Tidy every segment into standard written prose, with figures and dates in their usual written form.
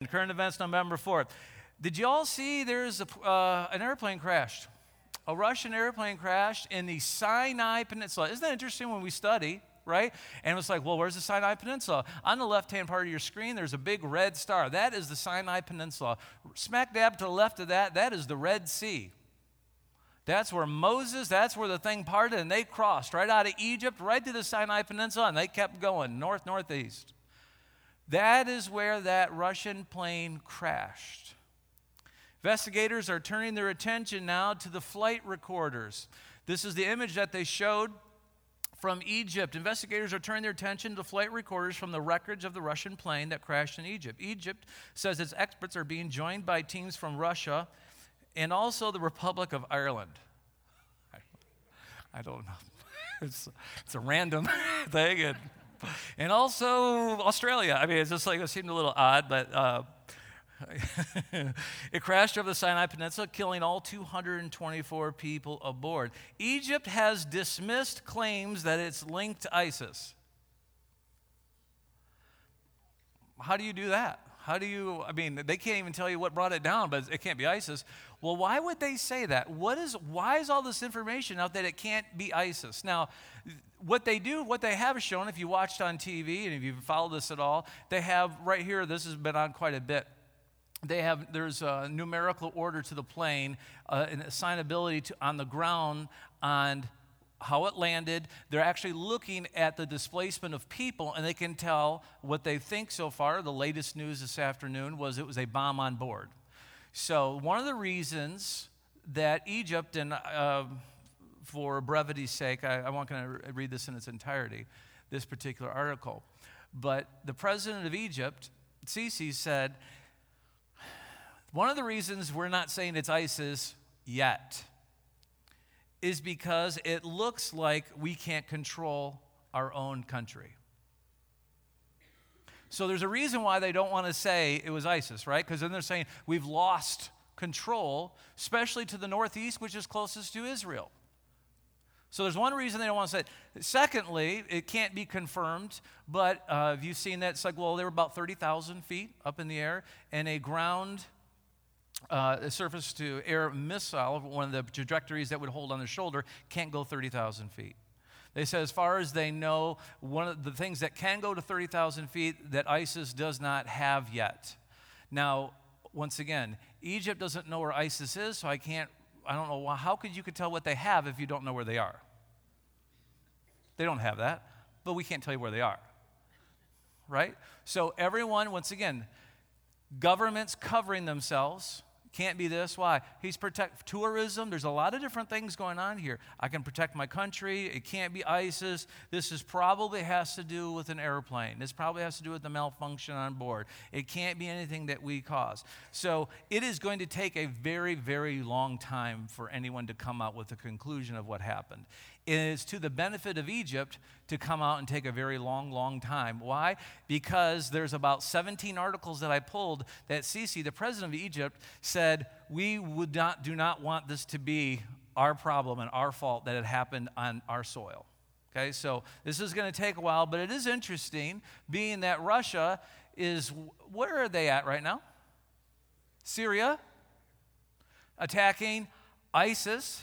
current events, November 4th. Did you all see there's an airplane crashed? A Russian airplane crashed in the Sinai Peninsula. Isn't that interesting when we study, right? And it's like, well, where's the Sinai Peninsula? On the left-hand part of your screen, there's a big red star. That is the Sinai Peninsula. Smack dab to the left of that, that is the Red Sea. That's where Moses, that's where the thing parted, and they crossed right out of Egypt, right to the Sinai Peninsula, and they kept going north-northeast. That is where that Russian plane crashed. Investigators are turning their attention now to the flight recorders. This is the image that they showed from Egypt. Investigators are turning their attention to flight recorders from the records of the Russian plane that crashed in Egypt. Egypt says its experts are being joined by teams from Russia and also the Republic of Ireland. I don't know. It's a random thing. And also Australia. I mean, it's just like it seemed a little odd, but it crashed over the Sinai Peninsula, killing all 224 people aboard. Egypt has dismissed claims that it's linked to ISIS. How do you do that? They can't even tell you what brought it down, but it can't be ISIS. Well, why would they say that? Why is all this information out that it can't be ISIS? Now, what they have shown, if you watched on TV and if you've followed this at all, they have right here, this has been on quite a bit. There's a numerical order to the plane, an assignability on the ground on how it landed. They're actually looking at the displacement of people, and they can tell what they think so far. The latest news this afternoon was it was a bomb on board. So one of the reasons that Egypt, and for brevity's sake, I'm not going to read this in its entirety, this particular article, but the president of Egypt, Sisi, said, one of the reasons we're not saying it's ISIS yet is because it looks like we can't control our own country. So there's a reason why they don't want to say it was ISIS, right? Because then they're saying we've lost control, especially to the northeast, which is closest to Israel. So there's one reason they don't want to say it. Secondly, it can't be confirmed, but have you seen that? It's like, well, they were about 30,000 feet up in the air, and a ground surface-to-air missile, one of the trajectories that would hold on the shoulder, can't go 30,000 feet. They said as far as they know, one of the things that can go to 30,000 feet that ISIS does not have yet. Now, once again, Egypt doesn't know where ISIS is, so I don't know, how could you tell what they have if you don't know where they are? They don't have that, but we can't tell you where they are, right? So everyone, once again, governments covering themselves. Can't be this. Why? He's protect tourism. There's a lot of different things going on here. I can protect my country. It can't be ISIS. This probably has to do with an airplane. This probably has to do with the malfunction on board. It can't be anything that we cause. So it is going to take a very, very long time for anyone to come out with a conclusion of what happened. It is to the benefit of Egypt to come out and take a very long, long time. Why? Because there's about 17 articles that I pulled that Sisi, the president of Egypt, said we do not want this to be our problem and our fault that it happened on our soil. Okay, so this is going to take a while, but it is interesting, being that Russia is, where are they at right now? Syria, attacking ISIS.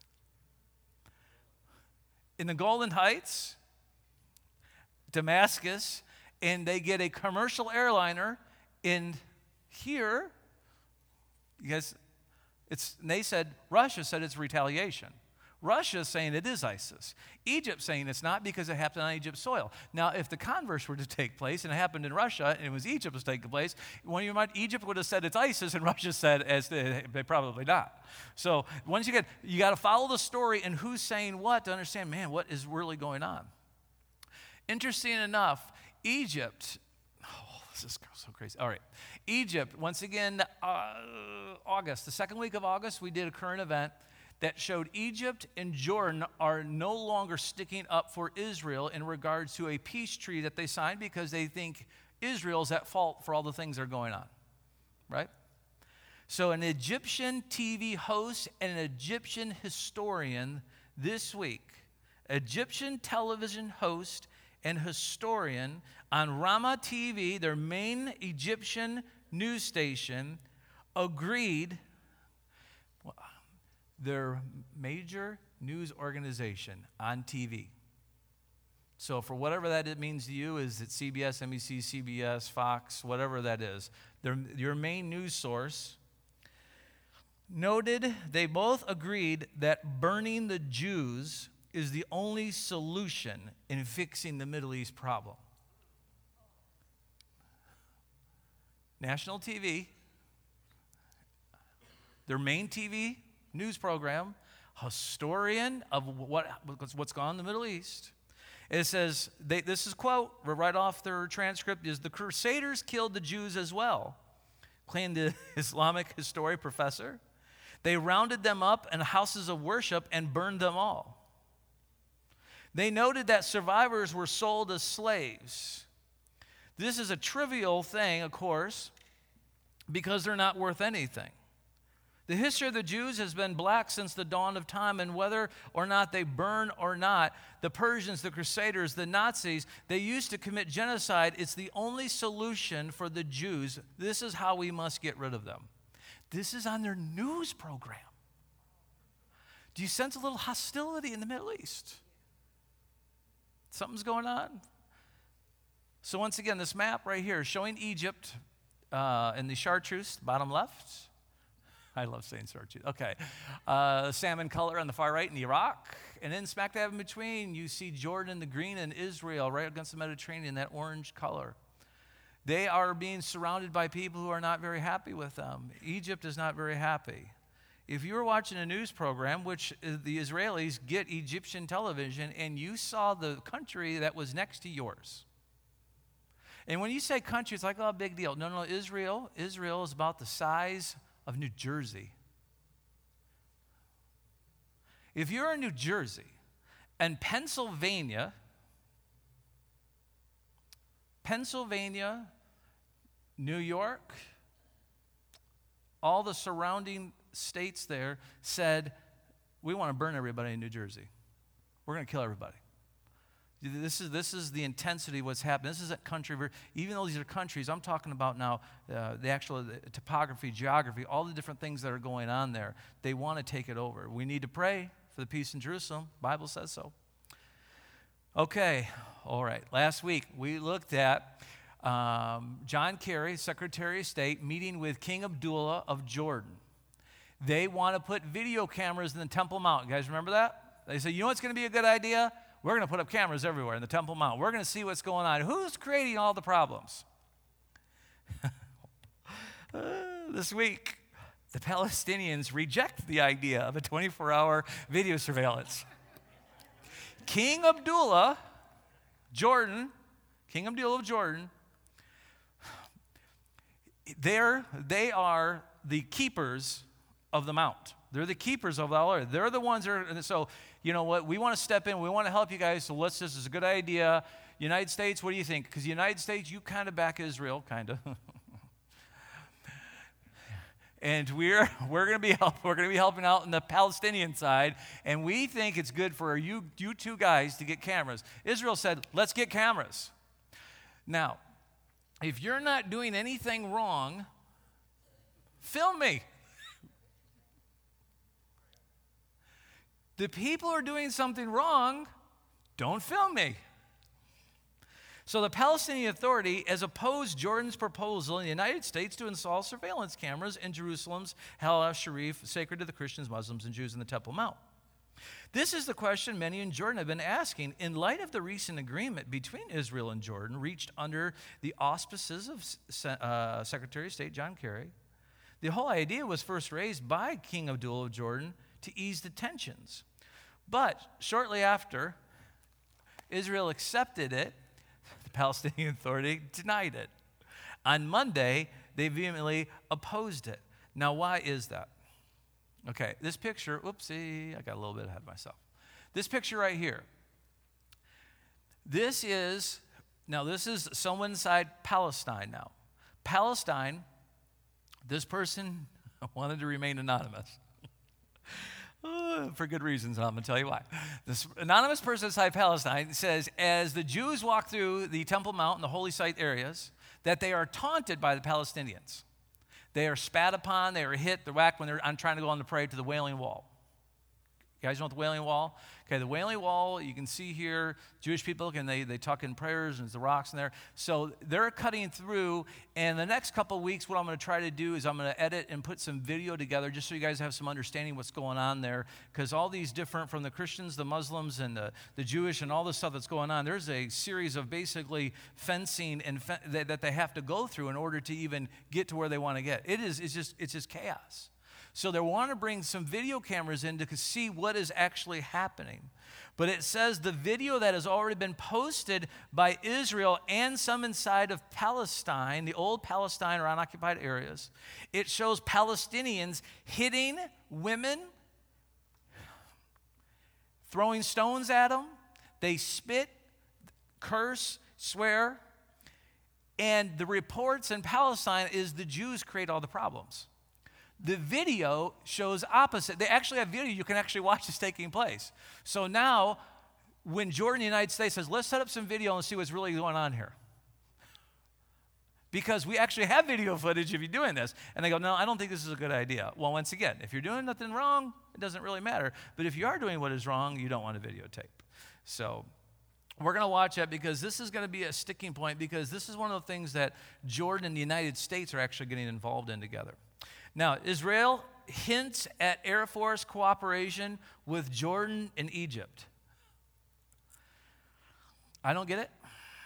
In the Golan Heights, Damascus, and they get a commercial airliner in here. Because Russia said it's retaliation. Russia is saying it is ISIS. Egypt saying it's not because it happened on Egypt's soil. Now, if the converse were to take place and it happened in Russia and it was Egypt was taking place, Egypt would have said it's ISIS and Russia said they probably not. So once you got to follow the story and who's saying what to understand, man, what is really going on. Interesting enough, Egypt, this is so crazy. All right. Egypt, once again, August, the second week of August, we did a current event that showed Egypt and Jordan are no longer sticking up for Israel in regards to a peace treaty that they signed because they think Israel's at fault for all the things that are going on, right? So an Egyptian TV host and an Egyptian historian this week, Egyptian television host and historian on Rama TV, their main Egyptian news station agreed, their major news organization on TV. So for whatever that it means to you, is it CBS, NBC, CBS, Fox, whatever that is, your main news source noted, they both agreed that burning the Jews is the only solution in fixing the Middle East problem. National TV, their main TV news program, historian of what's gone in the Middle East. It says, this is quote, right off their transcript, is the Crusaders killed the Jews as well, claimed the Islamic history professor. They rounded them up in houses of worship and burned them all. They noted that survivors were sold as slaves. This is a trivial thing, of course, because they're not worth anything. The history of the Jews has been black since the dawn of time, and whether or not they burn or not, the Persians, the Crusaders, the Nazis, they used to commit genocide. It's the only solution for the Jews. This is how we must get rid of them. This is on their news program. Do you sense a little hostility in the Middle East? Something's going on. So once again, this map right here showing Egypt in the chartreuse, bottom left. I love saying chartreuse. Okay. Salmon color on the far right in Iraq. And then smack dab in between, you see Jordan, the green, and Israel right against the Mediterranean, that orange color. They are being surrounded by people who are not very happy with them. Egypt is not very happy. If you were watching a news program, which the Israelis get Egyptian television, and you saw the country that was next to yours. And when you say country, it's like, oh, big deal. No, Israel is about the size of New Jersey. If you're in New Jersey and Pennsylvania, New York, all the surrounding states there said, we want to burn everybody in New Jersey. We're going to kill everybody. This is the intensity of what's happening. This isn't country. Even though these are countries, I'm talking about now the actual topography, geography, all the different things that are going on there. They want to take it over. We need to pray for the peace in Jerusalem. The Bible says so. Okay, all right. Last week, we looked at John Kerry, Secretary of State, meeting with King Abdullah of Jordan. They want to put video cameras in the Temple Mount. You guys remember that? They say, you know what's going to be a good idea? We're going to put up cameras everywhere in the Temple Mount. We're going to see what's going on. Who's creating all the problems? This week, the Palestinians reject the idea of a 24-hour video surveillance. King Abdullah of Jordan, they are the keepers of the mount. They're the keepers of all earth. They're the ones that are, so you know what, we want to step in, we want to help you guys, so this is a good idea. United States, what do you think? Because the United States, you kind of back Israel, kind of. And we're going to be helping out on the Palestinian side, and we think it's good for you two guys to get cameras. Israel said, let's get cameras. Now, if you're not doing anything wrong, film me. The people who are doing something wrong, don't film me. So the Palestinian Authority has opposed Jordan's proposal in the United States to install surveillance cameras in Jerusalem's Hal al-Sharif, sacred to the Christians, Muslims, and Jews in the Temple Mount. This is the question many in Jordan have been asking in light of the recent agreement between Israel and Jordan reached under the auspices of Secretary of State John Kerry. The whole idea was first raised by King Abdullah of Jordan to ease the tensions. But shortly after Israel accepted it, the Palestinian Authority denied it. On Monday, they vehemently opposed it. Now, why is that? Okay, this picture, oopsie, I got a little bit ahead of myself. This picture right here, this is someone inside Palestine now. Palestine, this person wanted to remain anonymous. For good reasons, I'm going to tell you why. This anonymous person inside Palestine says, as the Jews walk through the Temple Mount and the holy site areas, that they are taunted by the Palestinians. They are spat upon, they are hit, they're whacked when they're trying to go on the parade to the Wailing Wall. You guys know the Wailing Wall? Okay, the Wailing Wall, you can see here, Jewish people, and they tuck in prayers, and there's the rocks in there. So they're cutting through, and the next couple of weeks, what I'm going to try to do is I'm going to edit and put some video together just so you guys have some understanding what's going on there, because all these different, from the Christians, the Muslims, and the Jewish, and all the stuff that's going on, there's a series of basically fencing and that they have to go through in order to even get to where they want to get. It's just chaos. So they want to bring some video cameras in to see what is actually happening. But it says the video that has already been posted by Israel and some inside of Palestine, the old Palestine or unoccupied areas, it shows Palestinians hitting women, throwing stones at them. They spit, curse, swear. And the reports in Palestine is the Jews create all the problems. The video shows opposite. They actually have video. You can actually watch this taking place. So now, when Jordan, the United States, says, let's set up some video and see what's really going on here. Because we actually have video footage of you doing this. And they go, no, I don't think this is a good idea. Well, once again, if you're doing nothing wrong, it doesn't really matter. But if you are doing what is wrong, you don't want to videotape. So we're going to watch that because this is going to be a sticking point, because this is one of the things that Jordan and the United States are actually getting involved in together. Now, Israel hints at Air Force cooperation with Jordan and Egypt. I don't get it.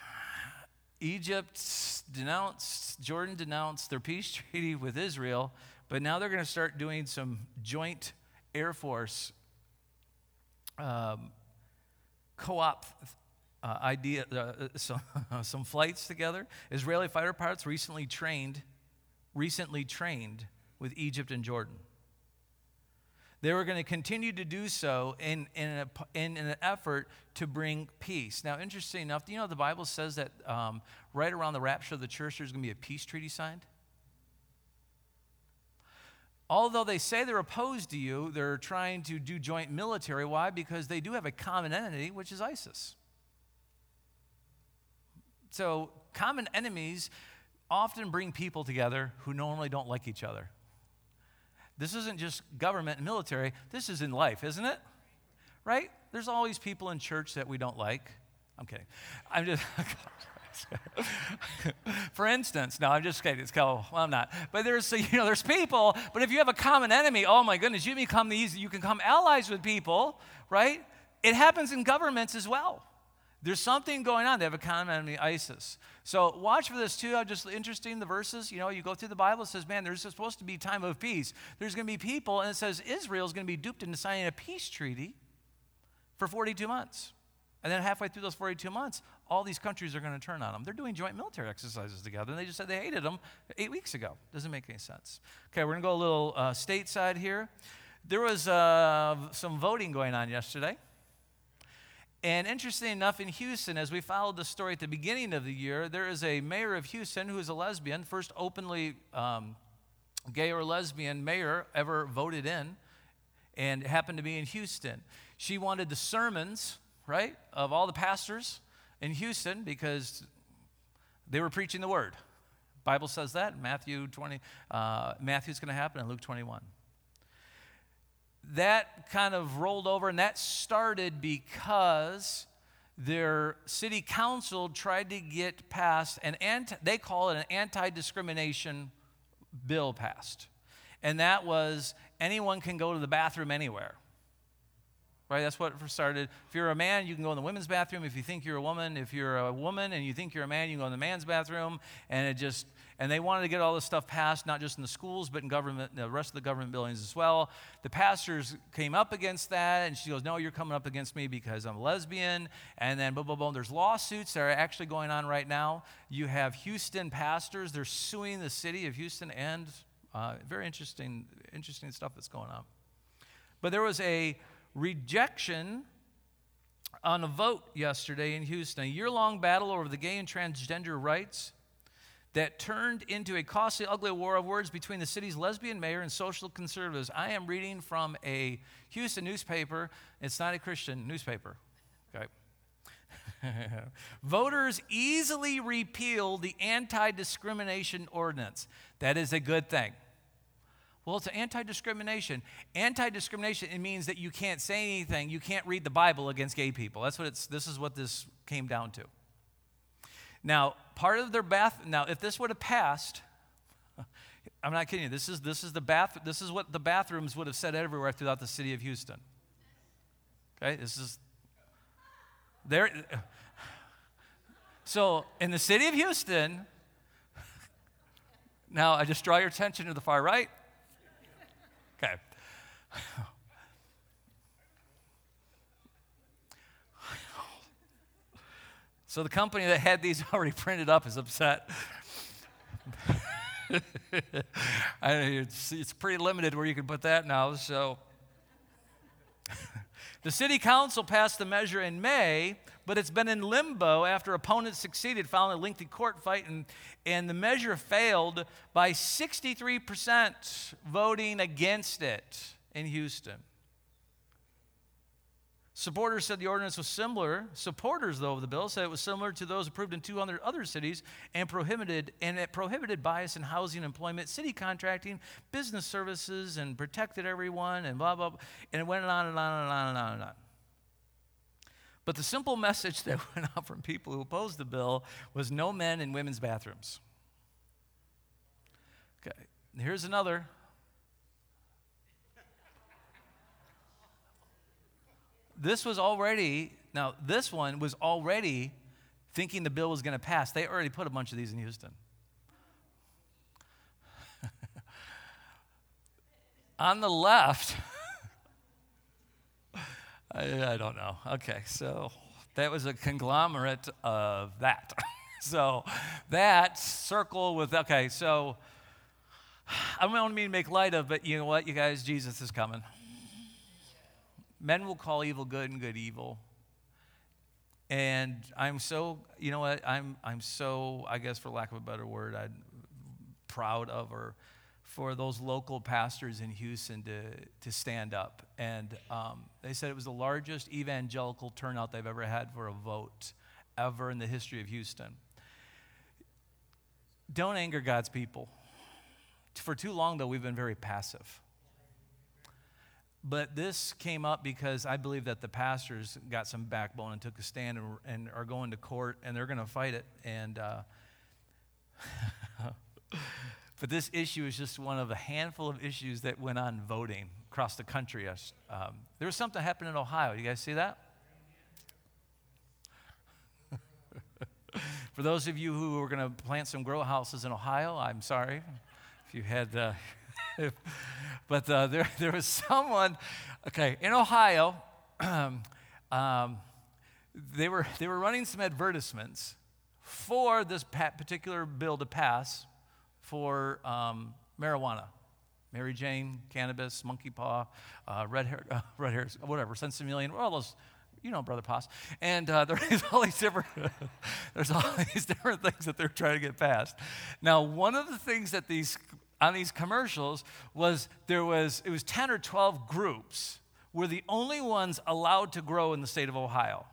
Egypt denounced, Jordan denounced their peace treaty with Israel, but now they're going to start doing some joint Air Force co-op idea, some flights together. Israeli fighter pilots recently trained with Egypt and Jordan. They were going to continue to do so in an effort to bring peace. Now, interesting enough, do you know the Bible says that right around the rapture of the church, there's going to be a peace treaty signed? Although they say they're opposed to you, they're trying to do joint military. Why? Because they do have a common enemy, which is ISIS. So common enemies often bring people together who normally don't like each other. This isn't just government and military. This is in life, isn't it? Right? There's always people in church that we don't like. I'm kidding. I'm just... For instance, no, I'm just kidding. It's called, well, I'm not. But there's people, but if you have a common enemy, oh my goodness, you can become allies with people, right? It happens in governments as well. There's something going on. They have a common enemy, ISIS. So watch for this too. I'm just interesting, the verses. You go through the Bible, it says, man, there's supposed to be time of peace. There's going to be people, and it says Israel's going to be duped into signing a peace treaty for 42 months. And then halfway through those 42 months, all these countries are going to turn on them. They're doing joint military exercises together, and they just said they hated them 8 weeks ago. Doesn't make any sense. Okay, we're going to go a little stateside here. There was some voting going on yesterday. And interesting enough, in Houston, as we followed the story at the beginning of the year, there is a mayor of Houston who is a lesbian, first openly gay or lesbian mayor ever voted in, and it happened to be in Houston. She wanted the sermons, right, of all the pastors in Houston because they were preaching the word. The Bible says that in Matthew 20. Matthew's going to happen in Luke 21. That kind of rolled over, and that started because their city council tried to get passed they call it an anti-discrimination bill passed. And that was anyone can go to the bathroom anywhere. Right, that's what started. If you're a man, you can go in the women's bathroom. If you think you're a woman, if you're a woman and you think you're a man, you can go in the man's bathroom. And they wanted to get all this stuff passed, not just in the schools, but in government, the rest of the government buildings as well. The pastors came up against that, and she goes, no, you're coming up against me because I'm a lesbian. And then, boom, boom, boom. There's lawsuits that are actually going on right now. You have Houston pastors. They're suing the city of Houston, and very interesting stuff that's going on. But there was a rejection on a vote yesterday in Houston, a year-long battle over the gay and transgender rights that turned into a costly, ugly war of words between the city's lesbian mayor and social conservatives. I am reading from a Houston newspaper. It's not a Christian newspaper. Okay. Voters easily repealed the anti-discrimination ordinance. That is a good thing. Well, it's anti-discrimination. Anti-discrimination, it means that you can't say anything, you can't read the Bible against gay people. This is what this came down to. Now, part of their if this would have passed, I'm not kidding you, this is what the bathrooms would have said everywhere throughout the city of Houston. Okay, so in the city of Houston, now I just draw your attention to the far right. Okay. So the company that had these already printed up is upset. It's pretty limited where you can put that now. So the city council passed the measure in May, but it's been in limbo after opponents succeeded following a lengthy court fight, and the measure failed by 63% voting against it in Houston. Supporters said the ordinance was similar. Supporters, though, of the bill said it was similar to those approved in 200 other cities and it prohibited bias in housing, employment, city contracting, business services, and protected everyone, and blah, blah, blah. And it went on and on and on and on and on. But the simple message that went out from people who opposed the bill was no men in women's bathrooms. Okay, here's another. This one was already thinking the bill was going to pass. They already put a bunch of these in Houston. On the left, I don't know. Okay, so that was a conglomerate of that. So that circle with, okay, so I don't mean to make light of, but you know what, you guys, Jesus is coming. Men will call evil good and good evil. And I'm so, you know what, I'm so, I guess for lack of a better word, I'm proud of her for those local pastors in Houston to stand up. And they said it was the largest evangelical turnout they've ever had for a vote ever in the history of Houston. Don't anger God's people. For too long, though, we've been very passive. But this came up because I believe that the pastors got some backbone and took a stand and are going to court, and they're going to fight it. And but this issue is just one of a handful of issues that went on voting across the country. There was something happening in Ohio. You guys see that? For those of you who were going to plant some grow houses in Ohio, I'm sorry if you had... But there was someone, okay, in Ohio, they were running some advertisements for this particular bill to pass for marijuana, Mary Jane, cannabis, monkey paw, red hair, whatever, sensimillion, all those, you know, Brother Poss. And there's all these different things that they're trying to get passed. Now, one of the things that on these commercials was it was 10 or 12 groups were the only ones allowed to grow in the state of Ohio.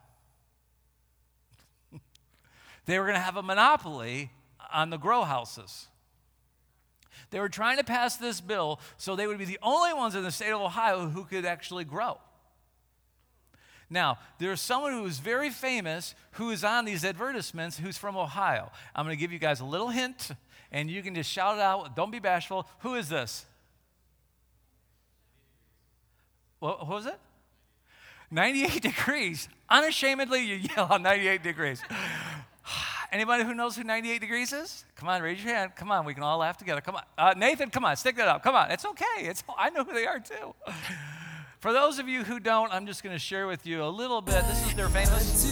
They were going to have a monopoly on the grow houses. They were trying to pass this bill so they would be the only ones in the state of Ohio who could actually grow. Now, there's someone who is very famous who is on these advertisements who's from Ohio. I'm going to give you guys a little hint, and you can just shout it out. Don't be bashful. Who is this? What was it? 98 degrees. Unashamedly, you yell out 98 degrees. Anybody who knows who 98 degrees is? Come on, raise your hand. Come on, we can all laugh together. Come on. Nathan, come on, stick that up. Come on. It's okay. I know who they are too. For those of you who don't, I'm just going to share with you a little bit. This is their famous...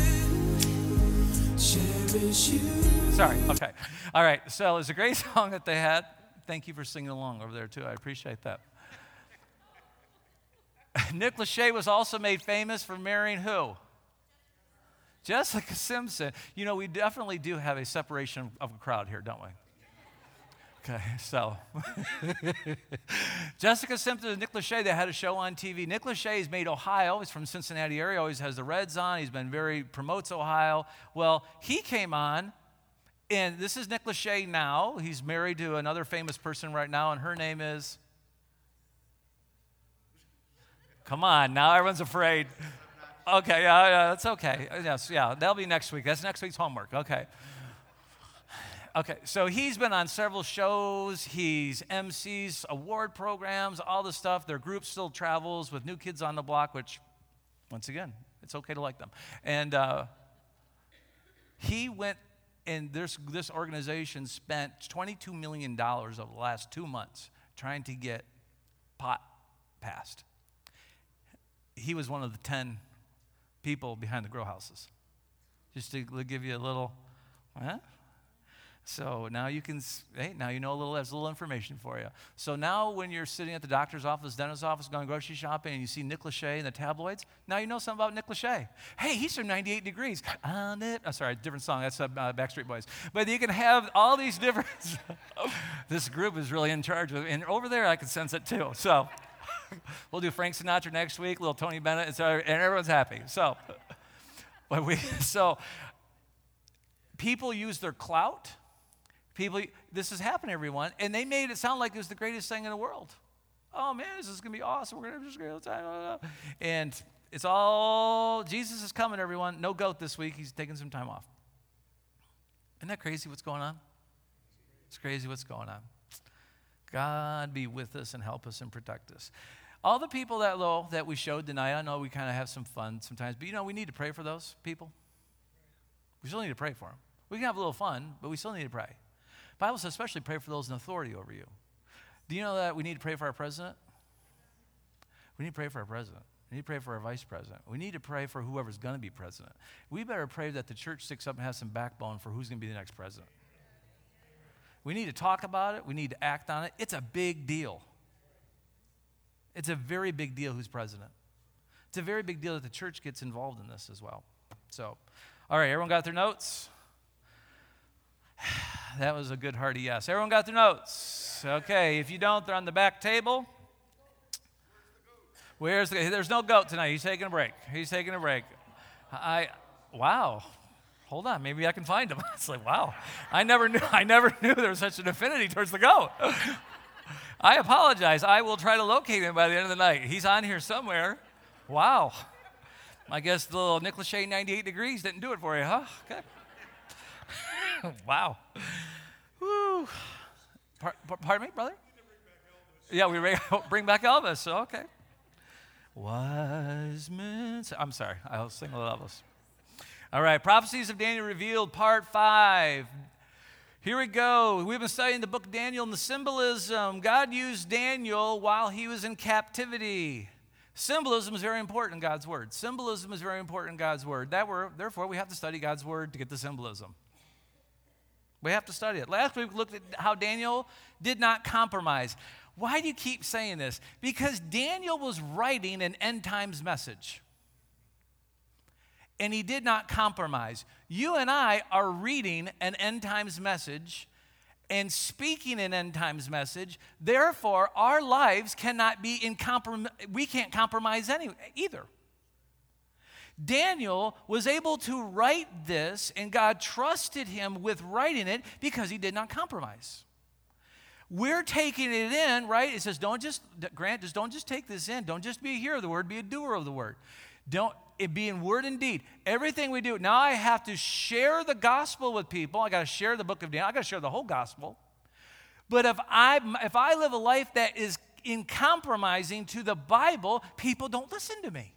Sorry, okay. All right, so it's a great song that they had. Thank you for singing along over there, too. I appreciate that. Nick Lachey was also made famous for marrying who? Jessica Simpson. You know, we definitely do have a separation of a crowd here, don't we? Okay, so Jessica Simpson and Nick Lachey, they had a show on TV. Nick Lachey's made Ohio. He's from Cincinnati area, always has the Reds on. Promotes Ohio. Well, he came on And this is Nick Lachey now. He's married to another famous person right now, and her name is... Come on, now everyone's afraid. Okay, yeah, that's okay. Yes, yeah, that'll be next week. That's next week's homework. Okay. Okay, so he's been on several shows. He's MCs, award programs, all this stuff. Their group still travels with New Kids on the Block, which, once again, it's okay to like them. And he went, and this organization spent $22 million over the last 2 months trying to get pot passed. He was one of the 10 people behind the grow houses. Just to give you a little, huh? So now you can, hey, now you know there's a little information for you. So now when you're sitting at the doctor's office, dentist's office, going grocery shopping, and you see Nick Lachey in the tabloids, now you know something about Nick Lachey. Hey, he's from 98 Degrees. Sorry, different song. That's Backstreet Boys. But you can have all these different, this group is really in charge of, and over there I can sense it too. So we'll do Frank Sinatra next week, little Tony Bennett, and everyone's happy. So, people use their clout. This has happened, everyone, and they made it sound like it was the greatest thing in the world. Oh man, this is gonna be awesome. We're gonna have a great time. And it's all Jesus is coming, everyone. No goat this week. He's taking some time off. Isn't that crazy? What's going on? It's crazy what's going on. God be with us and help us and protect us. All the people that we showed tonight, I know we kind of have some fun sometimes, but we need to pray for those people. We still need to pray for them. We can have a little fun, but we still need to pray. The Bible says especially pray for those in authority over you. Do you know that we need to pray for our president? We need to pray for our president. We need to pray for our vice president. We need to pray for whoever's going to be president. We better pray that the church sticks up and has some backbone for who's going to be the next president. We need to talk about it. We need to act on it. It's a big deal. It's a very big deal who's president. It's a very big deal that the church gets involved in this as well. So, all right, everyone got their notes? That was a good hearty yes. Everyone got their notes? Okay, if you don't, they're on the back table. There's no goat tonight. He's taking a break. Wow. Hold on, maybe I can find him. It's like, wow. I never knew there was such an affinity towards the goat. I apologize. I will try to locate him by the end of the night. He's on here somewhere. Wow. I guess the little Nick Lachey 98 Degrees didn't do it for you, huh? Okay. Wow. Woo. Pardon me, brother? Yeah, we bring back Elvis. So, okay. Wise men. I'm sorry. I'll sing a little Elvis. All right. Prophecies of Daniel Revealed, Part 5. Here we go. We've been studying the book of Daniel and the symbolism. God used Daniel while he was in captivity. Symbolism is very important in God's word. Symbolism is very important in God's word. Therefore, we have to study God's word to get the symbolism. We have to study it. Last week, we looked at how Daniel did not compromise. Why do you keep saying this? Because Daniel was writing an end times message. And he did not compromise. You and I are reading an end times message and speaking an end times message. Therefore, our lives cannot be in compromise. We can't compromise either. Daniel was able to write this, and God trusted him with writing it because he did not compromise. We're taking it in, right? It says, don't just take this in. Don't just be a hearer of the word, be a doer of the word. Don't it be in word and deed. Everything we do. Now I have to share the gospel with people. I got to share the book of Daniel. I got to share the whole gospel. But if I live a life that is in compromising to the Bible, people don't listen to me.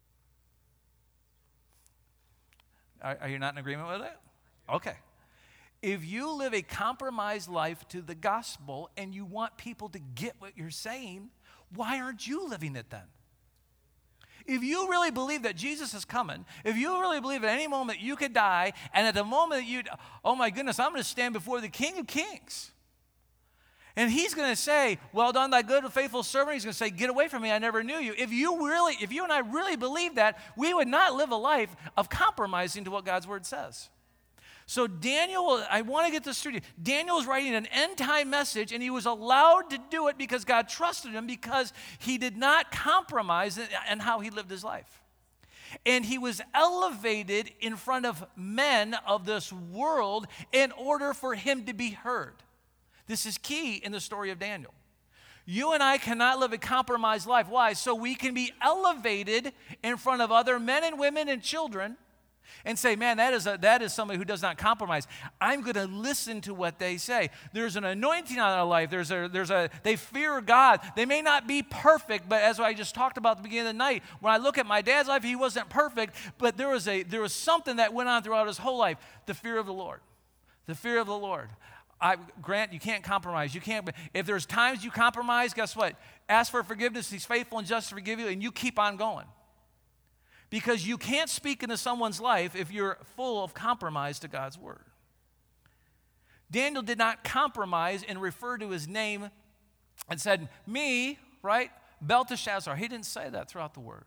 Are you not in agreement with it? Okay. If you live a compromised life to the gospel and you want people to get what you're saying, why aren't you living it then? If you really believe that Jesus is coming, if you really believe at any moment you could die, and at the moment oh my goodness, I'm going to stand before the King of Kings. And he's going to say, well done, thy good and faithful servant. He's going to say, get away from me, I never knew you. If you and I really believe that, we would not live a life of compromising to what God's word says. So Daniel, I want to get this straight. Daniel was writing an end-time message, and he was allowed to do it because God trusted him, because he did not compromise in how he lived his life. And he was elevated in front of men of this world in order for him to be heard. This is key in the story of Daniel. You and I cannot live a compromised life. Why? So we can be elevated in front of other men and women and children and say, man, that is somebody who does not compromise. I'm going to listen to what they say. There's an anointing on their life. They fear God. They may not be perfect, but as I just talked about at the beginning of the night, when I look at my dad's life, he wasn't perfect, but there was something that went on throughout his whole life, the fear of the Lord. The fear of the Lord. Grant, you can't compromise. You can't. If there's times you compromise, guess what? Ask for forgiveness. He's faithful and just to forgive you, and you keep on going. Because you can't speak into someone's life if you're full of compromise to God's word. Daniel did not compromise and refer to his name and said, me, right, Belteshazzar. He didn't say that throughout the word.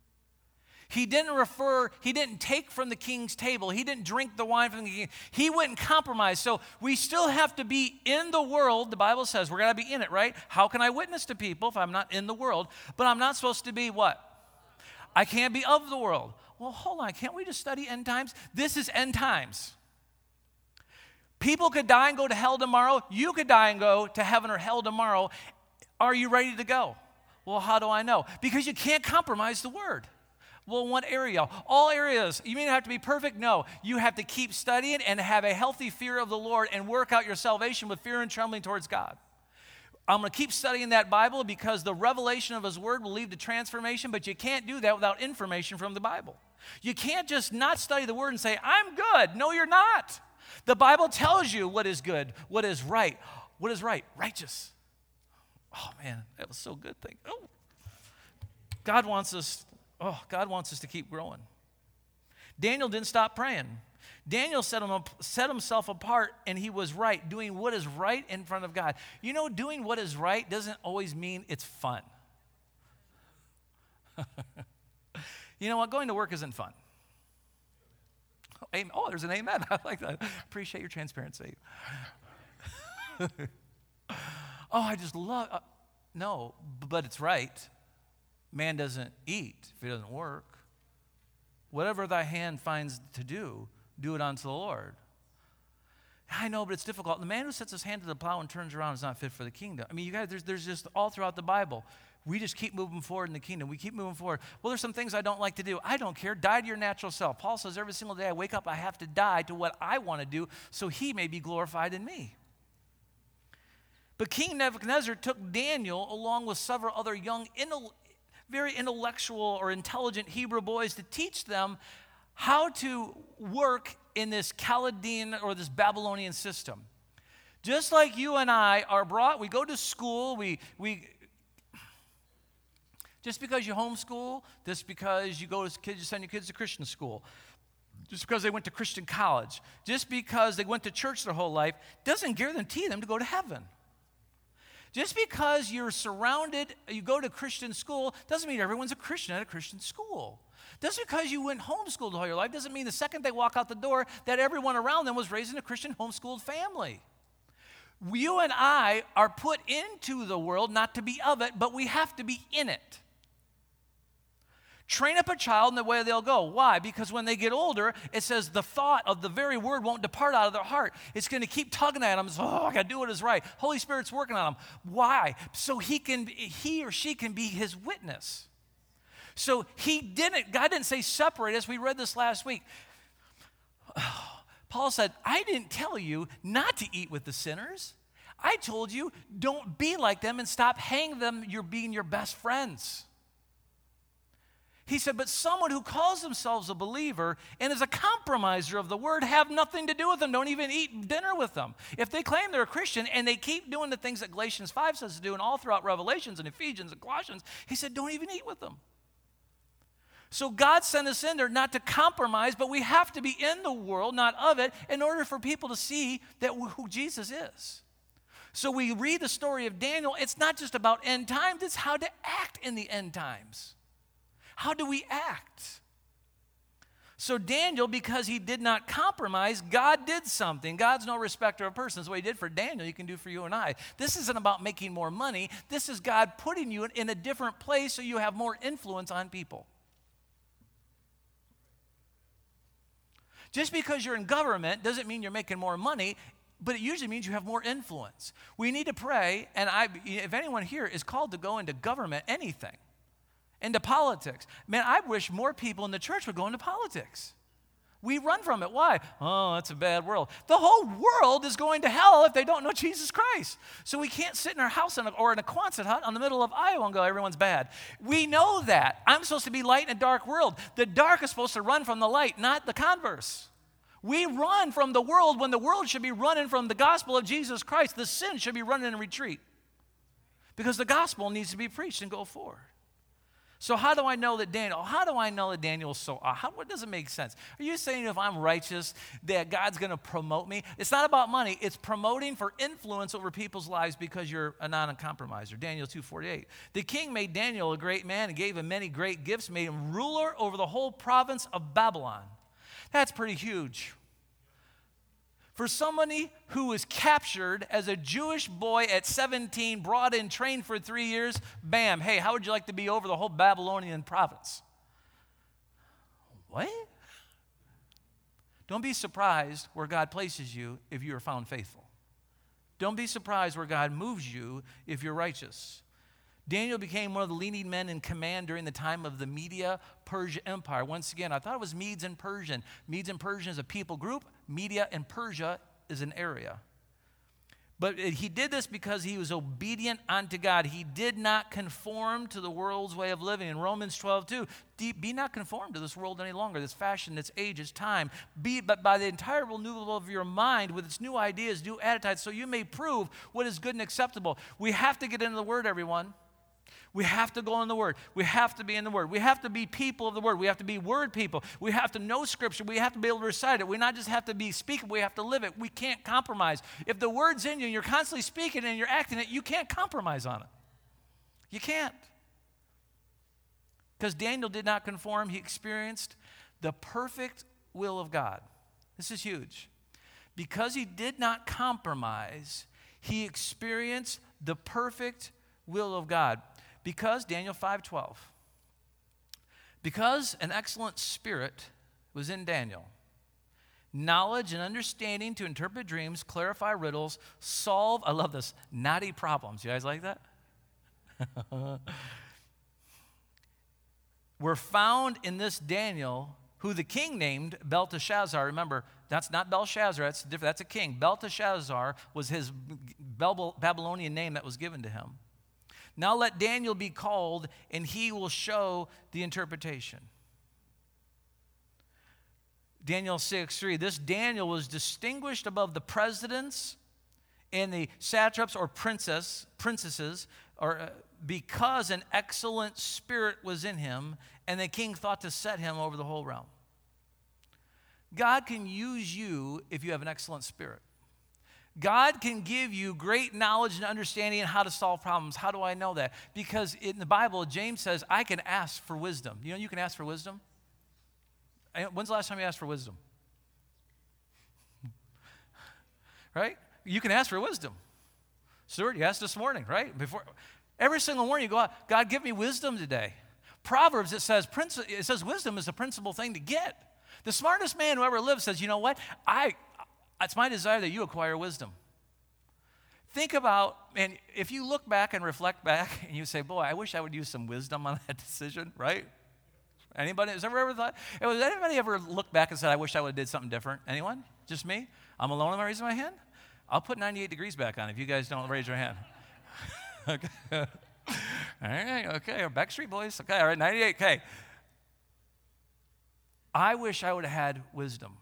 He didn't take from the king's table. He didn't drink the wine from the king. He wouldn't compromise. So we still have to be in the world. The Bible says we're going to be in it, right? How can I witness to people if I'm not in the world? But I'm not supposed to be what? I can't be of the world. Well, hold on. Can't we just study end times? This is end times. People could die and go to hell tomorrow. You could die and go to heaven or hell tomorrow. Are you ready to go? Well, how do I know? Because you can't compromise the word. Well, what area? All areas. You mean you have to be perfect? No. You have to keep studying and have a healthy fear of the Lord and work out your salvation with fear and trembling towards God. I'm going to keep studying that Bible because the revelation of his word will lead to transformation, but you can't do that without information from the Bible. You can't just not study the word and say, I'm good. No, you're not. The Bible tells you what is good, what is right. What is right? Righteous. Oh, man, that was so good. God wants us to keep growing. Daniel didn't stop praying. Daniel set himself apart, and he was right, doing what is right in front of God. You know, doing what is right doesn't always mean it's fun. You know what? Going to work isn't fun. Oh, there's an amen. I like that. Appreciate your transparency. I just love... no, but it's right. Man doesn't eat if he doesn't work. Whatever thy hand finds to do, do it unto the Lord. I know, but it's difficult. The man who sets his hand to the plow and turns around is not fit for the kingdom. I mean, you guys, there's just all throughout the Bible. We just keep moving forward in the kingdom. We keep moving forward. Well, there's some things I don't like to do. I don't care. Die to your natural self. Paul says every single day I wake up, I have to die to what I want to do so he may be glorified in me. But King Nebuchadnezzar took Daniel along with several other young, very intellectual or intelligent Hebrew boys to teach them how to work in this Chaldean or this Babylonian system. Just like you and I are brought, we go to school, we just because you homeschool, just because you send your kids to Christian school, just because they went to Christian college, just because they went to church their whole life, doesn't guarantee them to go to heaven. Just because you go to Christian school, doesn't mean everyone's a Christian at a Christian school. Just because you went homeschooled all your life doesn't mean the second they walk out the door that everyone around them was raised in a Christian homeschooled family. You and I are put into the world not to be of it, but we have to be in it. Train up a child in the way they'll go. Why? Because when they get older, it says the thought of the very word won't depart out of their heart. It's going to keep tugging at them. I got to do what is right. Holy Spirit's working on them. Why? So he or she can be his witness. So God didn't say separate us. We read this last week. Paul said, I didn't tell you not to eat with the sinners. I told you don't be like them and stop hanging them. You're being your best friends. He said, but someone who calls themselves a believer and is a compromiser of the word have nothing to do with them. Don't even eat dinner with them. If they claim they're a Christian and they keep doing the things that Galatians 5 says to do and all throughout Revelations and Ephesians and Colossians, he said, don't even eat with them. So God sent us in there not to compromise, but we have to be in the world, not of it, in order for people to see that who Jesus is. So we read the story of Daniel. It's not just about end times. It's how to act in the end times. How do we act? So Daniel, because he did not compromise, God did something. God's no respecter of persons. What he did for Daniel, he can do for you and I. This isn't about making more money. This is God putting you in a different place so you have more influence on people. Just because you're in government doesn't mean you're making more money, but it usually means you have more influence. We need to pray, and if anyone here is called to go into government, anything, into politics, man, I wish more people in the church would go into politics. We run from it. Why? Oh, that's a bad world. The whole world is going to hell if they don't know Jesus Christ. So we can't sit in our house or in a Quonset hut in the middle of Iowa and go, everyone's bad. We know that. I'm supposed to be light in a dark world. The dark is supposed to run from the light, not the converse. We run from the world when the world should be running from the gospel of Jesus Christ. The sin should be running in retreat because the gospel needs to be preached and go forward. So how do I know that Daniel is so, what doesn't make sense? Are you saying if I'm righteous that God's going to promote me? It's not about money. It's promoting for influence over people's lives because you're a non-compromiser. Daniel 2:48. The king made Daniel a great man and gave him many great gifts, made him ruler over the whole province of Babylon. That's pretty huge. For somebody who was captured as a Jewish boy at 17, brought in, trained for 3 years, bam, hey, how would you like to be over the whole Babylonian province? What? Don't be surprised where God places you if you are found faithful. Don't be surprised where God moves you if you're righteous. Daniel became one of the leading men in command during the time of the Media-Persia Empire. Once again, I thought it was Medes and Persian. Medes and Persian is a people group. Media and Persia is an area. But he did this because he was obedient unto God. He did not conform to the world's way of living. In Romans 12:2, be not conformed to this world any longer, this fashion, this age, this time. But by the entire renewal of your mind with its new ideas, new attitudes, so you may prove what is good and acceptable. We have to get into the Word, everyone. We have to go in the Word. We have to be in the Word. We have to be people of the Word. We have to be Word people. We have to know Scripture. We have to be able to recite it. We not just have to be speaking, we have to live it. We can't compromise. If the Word's in you and you're constantly speaking and you're acting it, you can't compromise on it. You can't. Because Daniel did not conform. He experienced the perfect will of God. This is huge. Because he did not compromise, he experienced the perfect will of God. Because, Daniel 5:12, because an excellent spirit was in Daniel, knowledge and understanding to interpret dreams, clarify riddles, solve, I love this, knotty problems. You guys like that? Were found in this Daniel, who the king named Belteshazzar. Remember, that's not Belshazzar, that's different. That's a king. Belteshazzar was his Babylonian name that was given to him. Now let Daniel be called, and he will show the interpretation. Daniel 6:3. This Daniel was distinguished above the presidents and the satraps or princesses, because an excellent spirit was in him, and the king thought to set him over the whole realm. God can use you if you have an excellent spirit. God can give you great knowledge and understanding on how to solve problems. How do I know that? Because in the Bible, James says, I can ask for wisdom. You know you can ask for wisdom? When's the last time you asked for wisdom? Right? You can ask for wisdom. Stuart, you asked this morning, right? Every single morning you go out, God, give me wisdom today. Proverbs, it says wisdom is the principal thing to get. The smartest man who ever lived says, you know what? It's my desire that you acquire wisdom. Think about, and if you look back and reflect back and you say, boy, I wish I would use some wisdom on that decision, right? Anybody, has ever thought? Has anybody ever looked back and said, I wish I would have did something different? Anyone? Just me? I'm alone. Am I raising my hand? I'll put 98 degrees back on if you guys don't raise your hand. Okay. All right, okay. Backstreet Boys. Okay, all right, 98. Okay. I wish I would have had wisdom.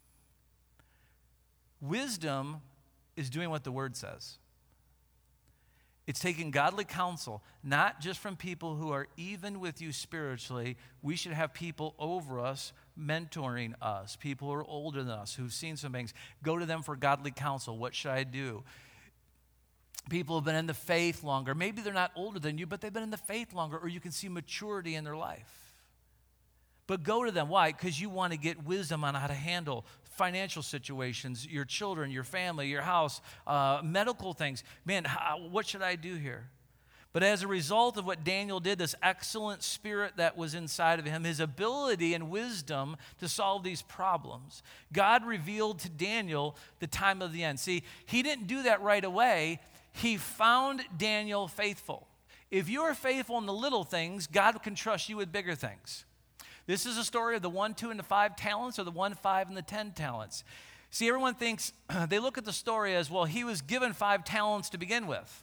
Wisdom is doing what the Word says. It's taking godly counsel, not just from people who are even with you spiritually. We should have people over us mentoring us, people who are older than us, who've seen some things. Go to them for godly counsel. What should I do? People who have been in the faith longer. Maybe they're not older than you, but they've been in the faith longer, or you can see maturity in their life. But go to them. Why? Because you want to get wisdom on how to handle financial situations, your children, your family, your house, medical things. Man, what should I do here? But as a result of what Daniel did, this excellent spirit that was inside of him, his ability and wisdom to solve these problems, God revealed to Daniel the time of the end. See, he didn't do that right away. He found Daniel faithful. If you are faithful in the little things, God can trust you with bigger things. This is a story of the 1, 2, and the 5 talents, or the 1, 5, and the 10 talents. See, everyone thinks, they look at the story as, well, he was given 5 talents to begin with.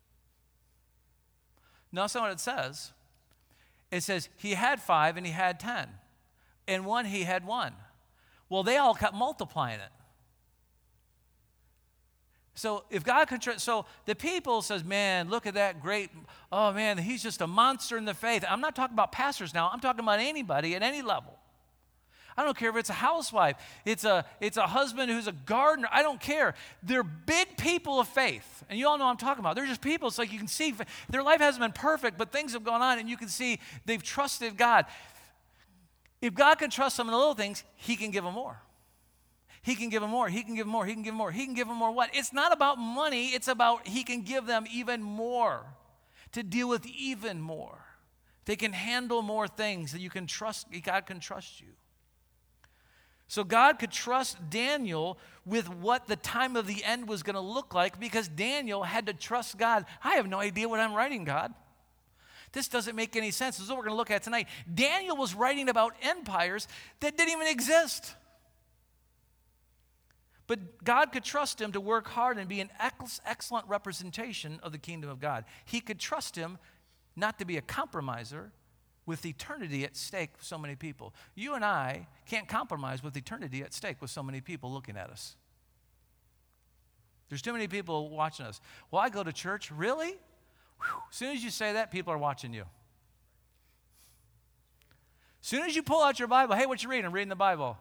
No, that's not what it says. It says he had 5 and he had 10. And 1 he had 1. Well, they all kept multiplying it. So if God could trust, so the people says, man, look at that great, oh man, he's just a monster in the faith. I'm not talking about pastors now. I'm talking about anybody at any level. I don't care if it's a housewife, it's a husband who's a gardener. I don't care. They're big people of faith. And you all know what I'm talking about. They're just people. It's like you can see their life hasn't been perfect, but things have gone on, and you can see they've trusted God. If God can trust them in the little things, he can give them more. He can give them more. He can give them more. He can give them more. He can give them more what? It's not about money. It's about he can give them even more to deal with even more. They can handle more things that you can trust. God can trust you. So God could trust Daniel with what the time of the end was going to look like because Daniel had to trust God. I have no idea what I'm writing, God. This doesn't make any sense. This is what we're going to look at tonight. Daniel was writing about empires that didn't even exist. But God could trust him to work hard and be an excellent representation of the kingdom of God. He could trust him not to be a compromiser with eternity at stake with so many people. You and I can't compromise with eternity at stake with so many people looking at us. There's too many people watching us. Well, I go to church. Really? Whew. As soon as you say that, people are watching you. As soon as you pull out your Bible, hey, what you reading? I'm reading the Bible.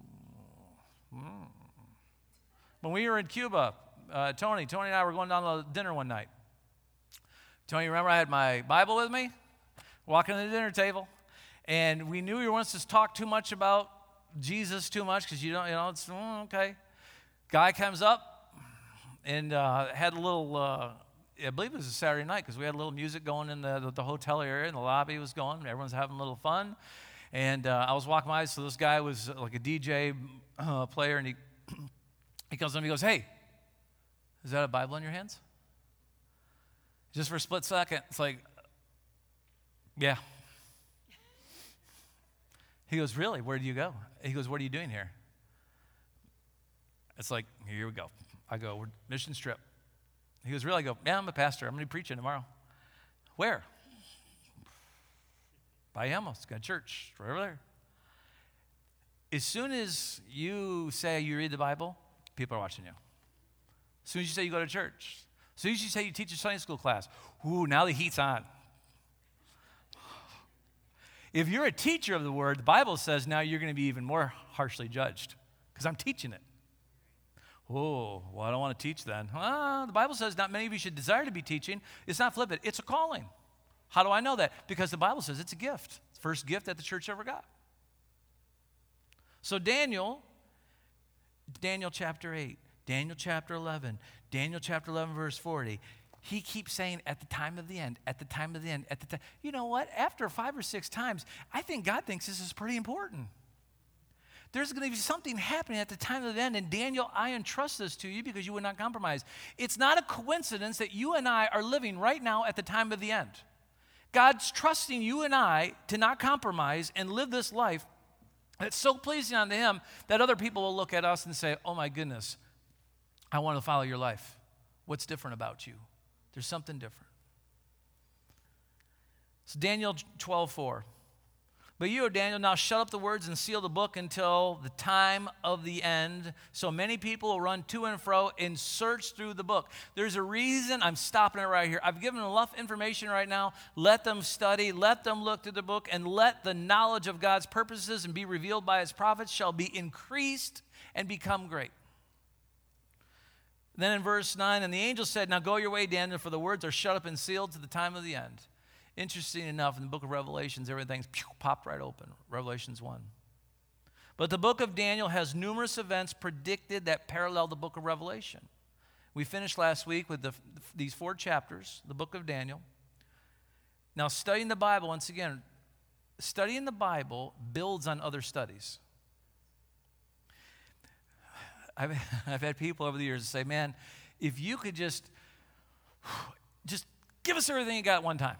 When we were in Cuba, Tony and I were going down to dinner one night. Tony, remember I had my Bible with me, walking to the dinner table, and we knew we weren't supposed to talk too much about Jesus too much because it's okay. Guy comes up and had a little, I believe it was a Saturday night because we had a little music going in the hotel area and the lobby was going. Everyone's having a little fun. And I was walking by, so this guy was like a DJ player, and he comes up and he goes, hey, is that a Bible in your hands? Just for a split second, it's like, yeah. He goes, really? Where do you go? He goes, what are you doing here? It's like, here we go. I go, we're mission trip. He goes, really? I go, yeah, I'm a pastor. I'm going to be preaching tomorrow. Where? Bayamos, got a church right over there. As soon as you say you read the Bible, people are watching you. As soon as you say you go to church, as soon as you say you teach a Sunday school class, ooh, now the heat's on. If you're a teacher of the word, the Bible says now you're going to be even more harshly judged because I'm teaching it. Oh, well, I don't want to teach then. The Bible says not many of you should desire to be teaching. It's not flippant. It's a calling. How do I know that? Because the Bible says it's a gift. It's the first gift that the church ever got. So Daniel chapter 8, Daniel chapter 11, Daniel chapter 11, verse 40. He keeps saying, at the time of the end, at the time of the end, at the time. You know what? After 5 or 6 times, I think God thinks this is pretty important. There's going to be something happening at the time of the end. And Daniel, I entrust this to you because you would not compromise. It's not a coincidence that you and I are living right now at the time of the end. God's trusting you and I to not compromise and live this life that's so pleasing unto him that other people will look at us and say, oh my goodness, I want to follow your life. What's different about you? There's something different. So Daniel 12:4. But you, O Daniel, now shut up the words and seal the book until the time of the end. So many people will run to and fro and search through the book. There's a reason I'm stopping it right here. I've given enough information right now. Let them study, let them look through the book, and let the knowledge of God's purposes and be revealed by his prophets shall be increased and become great. Then in verse 9, and the angel said, now go your way, Daniel, for the words are shut up and sealed to the time of the end. Interesting enough, in the book of Revelations, everything's popped right open. Revelations 1. But the book of Daniel has numerous events predicted that parallel the book of Revelation. We finished last week with these 4 chapters, the book of Daniel. Now, studying the Bible, once again, studying the Bible builds on other studies. I've had people over the years say, man, if you could just give us everything you got at one time.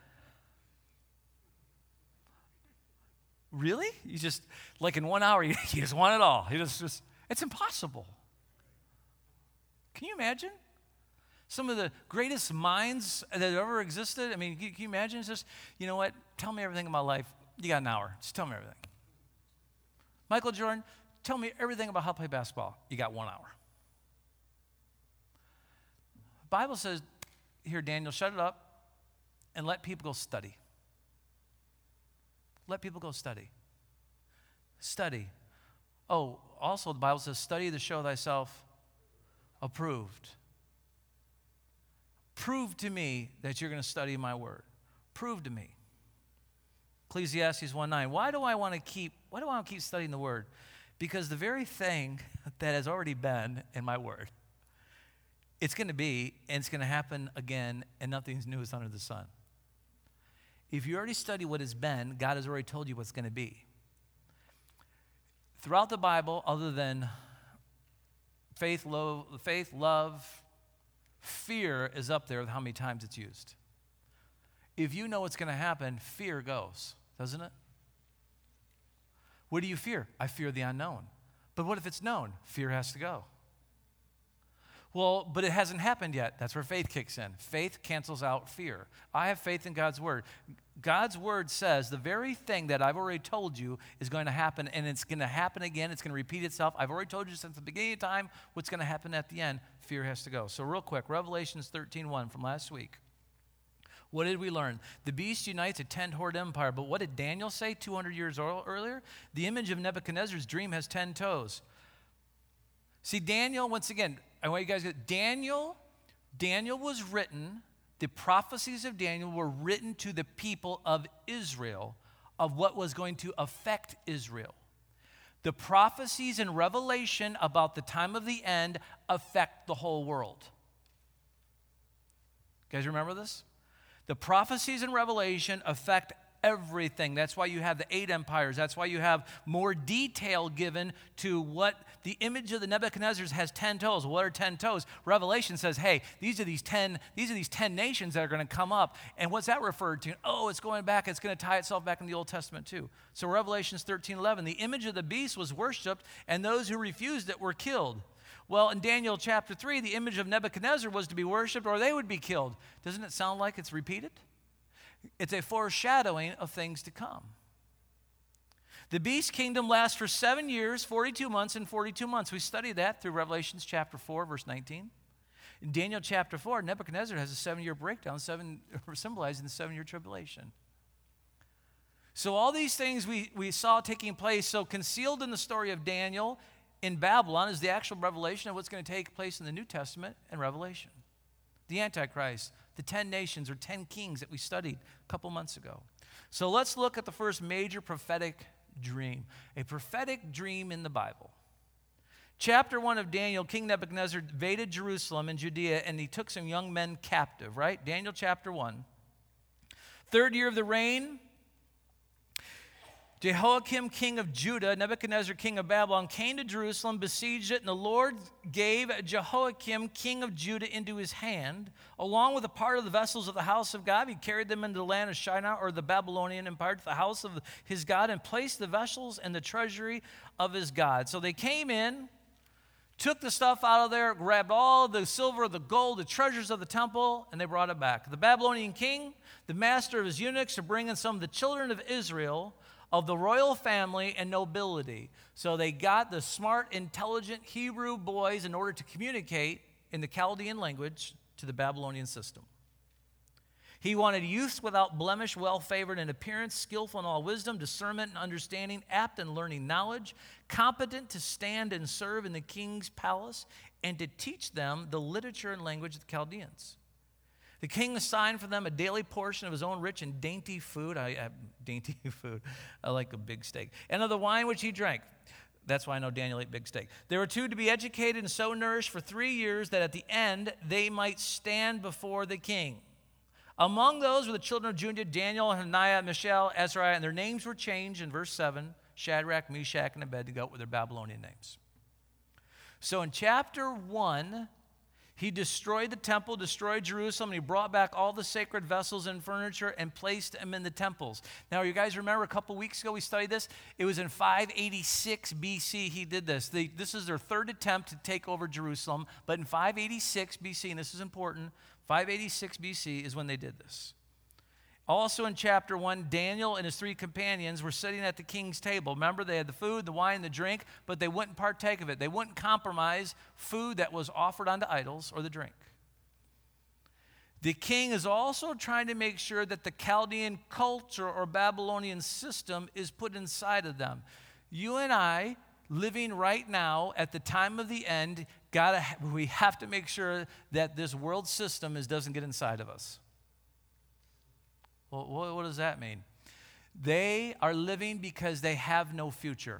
Really? You just, like in 1 hour, you just want it all. It's impossible. Can you imagine? Some of the greatest minds that ever existed. I mean, can you imagine? It's just, you know what? Tell me everything in my life. You got an hour. Just tell me everything. Michael Jordan, tell me everything about how to play basketball. You got 1 hour. The Bible says, here, Daniel, shut it up and let people go study. Let people go study. Study. Oh, also the Bible says, study to show thyself approved. Prove to me that you're going to study my word. Prove to me. Ecclesiastes 1:9. Why do I want to keep studying the word? Because the very thing that has already been in my word, it's going to be, and it's going to happen again, and nothing's new is under the sun. If you already study what has been, God has already told you what's going to be. Throughout the Bible, other than faith, love, fear is up there with how many times it's used. If you know what's going to happen, fear goes, doesn't it? What do you fear? I fear the unknown. But what if it's known? Fear has to go. Well, but it hasn't happened yet. That's where faith kicks in. Faith cancels out fear. I have faith in God's word. God's word says the very thing that I've already told you is going to happen, and it's going to happen again. It's going to repeat itself. I've already told you since the beginning of time what's going to happen at the end. Fear has to go. So real quick, Revelations 13:1 from last week. What did we learn? The beast unites a 10-horned empire. But what did Daniel say 200 years earlier? The image of Nebuchadnezzar's dream has 10 toes. See, Daniel, once again, I want you guys to get Daniel was written, the prophecies of Daniel were written to the people of Israel of what was going to affect Israel. The prophecies in Revelation about the time of the end affect the whole world. You guys remember this? The prophecies in Revelation affect everything. That's why you have the 8 empires. That's why you have more detail given to what the image of the Nebuchadnezzar's has 10 toes. What are 10 toes? Revelation says, hey, these are these 10 nations that are going to come up. And what's that referred to? Oh, it's going back. It's going to tie itself back in the Old Testament too. So Revelations 13:11, the image of the beast was worshipped, and those who refused it were killed. Well, in Daniel chapter 3, the image of Nebuchadnezzar was to be worshipped or they would be killed. Doesn't it sound like it's repeated? It's a foreshadowing of things to come. The beast kingdom lasts for 7 years, 42 months, and 42 months. We studied that through Revelations chapter 4, verse 19. In Daniel chapter 4, Nebuchadnezzar has a 7-year breakdown, symbolizing the 7-year tribulation. So all these things we saw taking place, so concealed in the story of Daniel in Babylon is the actual revelation of what's going to take place in the New Testament and Revelation. The Antichrist, the 10 nations or 10 kings that we studied a couple months ago. So let's look at the first major prophetic dream, a prophetic dream in the Bible. Chapter 1 of Daniel, King Nebuchadnezzar invaded Jerusalem and Judea, and he took some young men captive, right? Daniel chapter 1. 3rd year of the reign, Jehoiakim, king of Judah, Nebuchadnezzar, king of Babylon, came to Jerusalem, besieged it, and the Lord gave Jehoiakim, king of Judah, into his hand, along with a part of the vessels of the house of God. He carried them into the land of Shinar, or the Babylonian empire, to the house of his God, and placed the vessels in the treasury of his God. So they came in, took the stuff out of there, grabbed all the silver, the gold, the treasures of the temple, and they brought it back. The Babylonian king, the master of his eunuchs, are bringing some of the children of Israel, of the royal family and nobility. So they got the smart, intelligent Hebrew boys in order to communicate in the Chaldean language to the Babylonian system. He wanted youths without blemish, well-favored in appearance, skillful in all wisdom, discernment and understanding, apt in learning knowledge, competent to stand and serve in the king's palace, and to teach them the literature and language of the Chaldeans. The king assigned for them a daily portion of his own rich and dainty food. I like a big steak. And of the wine which he drank. That's why I know Daniel ate big steak. There were 2 to be educated and so nourished for 3 years, that at the end they might stand before the king. Among those were the children of Judah, Daniel, Hananiah, Mishael, Azariah, and their names were changed in verse 7, Shadrach, Meshach, and Abednego with their Babylonian names. So in chapter 1, he destroyed the temple, destroyed Jerusalem, and he brought back all the sacred vessels and furniture and placed them in the temples. Now, you guys remember a couple weeks ago we studied this? It was in 586 BC he did this. This is their third attempt to take over Jerusalem, but in 586 BC, and this is important, 586 BC is when they did this. Also in chapter 1, Daniel and his 3 companions were sitting at the king's table. Remember, they had the food, the wine, the drink, but they wouldn't partake of it. They wouldn't compromise food that was offered unto idols or the drink. The king is also trying to make sure that the Chaldean culture or Babylonian system is put inside of them. You and I, living right now at the time of the end, we have to make sure that this world system doesn't get inside of us. Well, what does that mean? They are living because they have no future.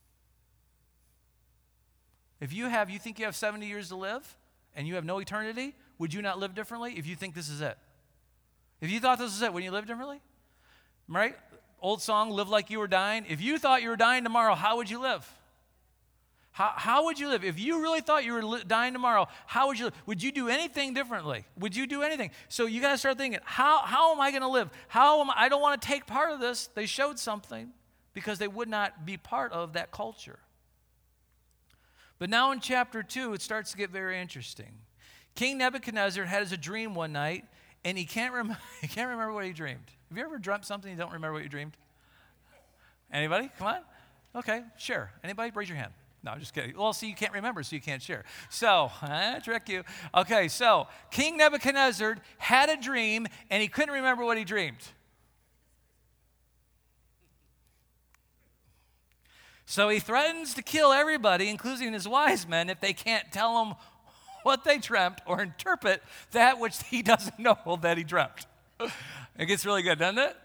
If you think you have 70 years to live and you have no eternity, would you not live differently if you think this is it? If you thought this is it, wouldn't you live differently? Right? Old song, live like you were dying. If you thought you were dying tomorrow, how would you live? How would you live? If you really thought you were dying tomorrow, how would you live? Would you do anything differently? Would you do anything? So you got to start thinking, how am I going to live? I don't want to take part of this. They showed something because they would not be part of that culture. But now in chapter 2, it starts to get very interesting. King Nebuchadnezzar has a dream one night, and he can't remember what he dreamed. Have you ever dreamt something you don't remember what you dreamed? Anybody? Come on. Okay, share. Anybody? Raise your hand. No, I'm just kidding. Well, see, you can't remember, so you can't share. So, trick you. Okay, so King Nebuchadnezzar had a dream, and he couldn't remember what he dreamed. So he threatens to kill everybody, including his wise men, if they can't tell him what they dreamt or interpret that which he doesn't know that he dreamt. It gets really good, doesn't it?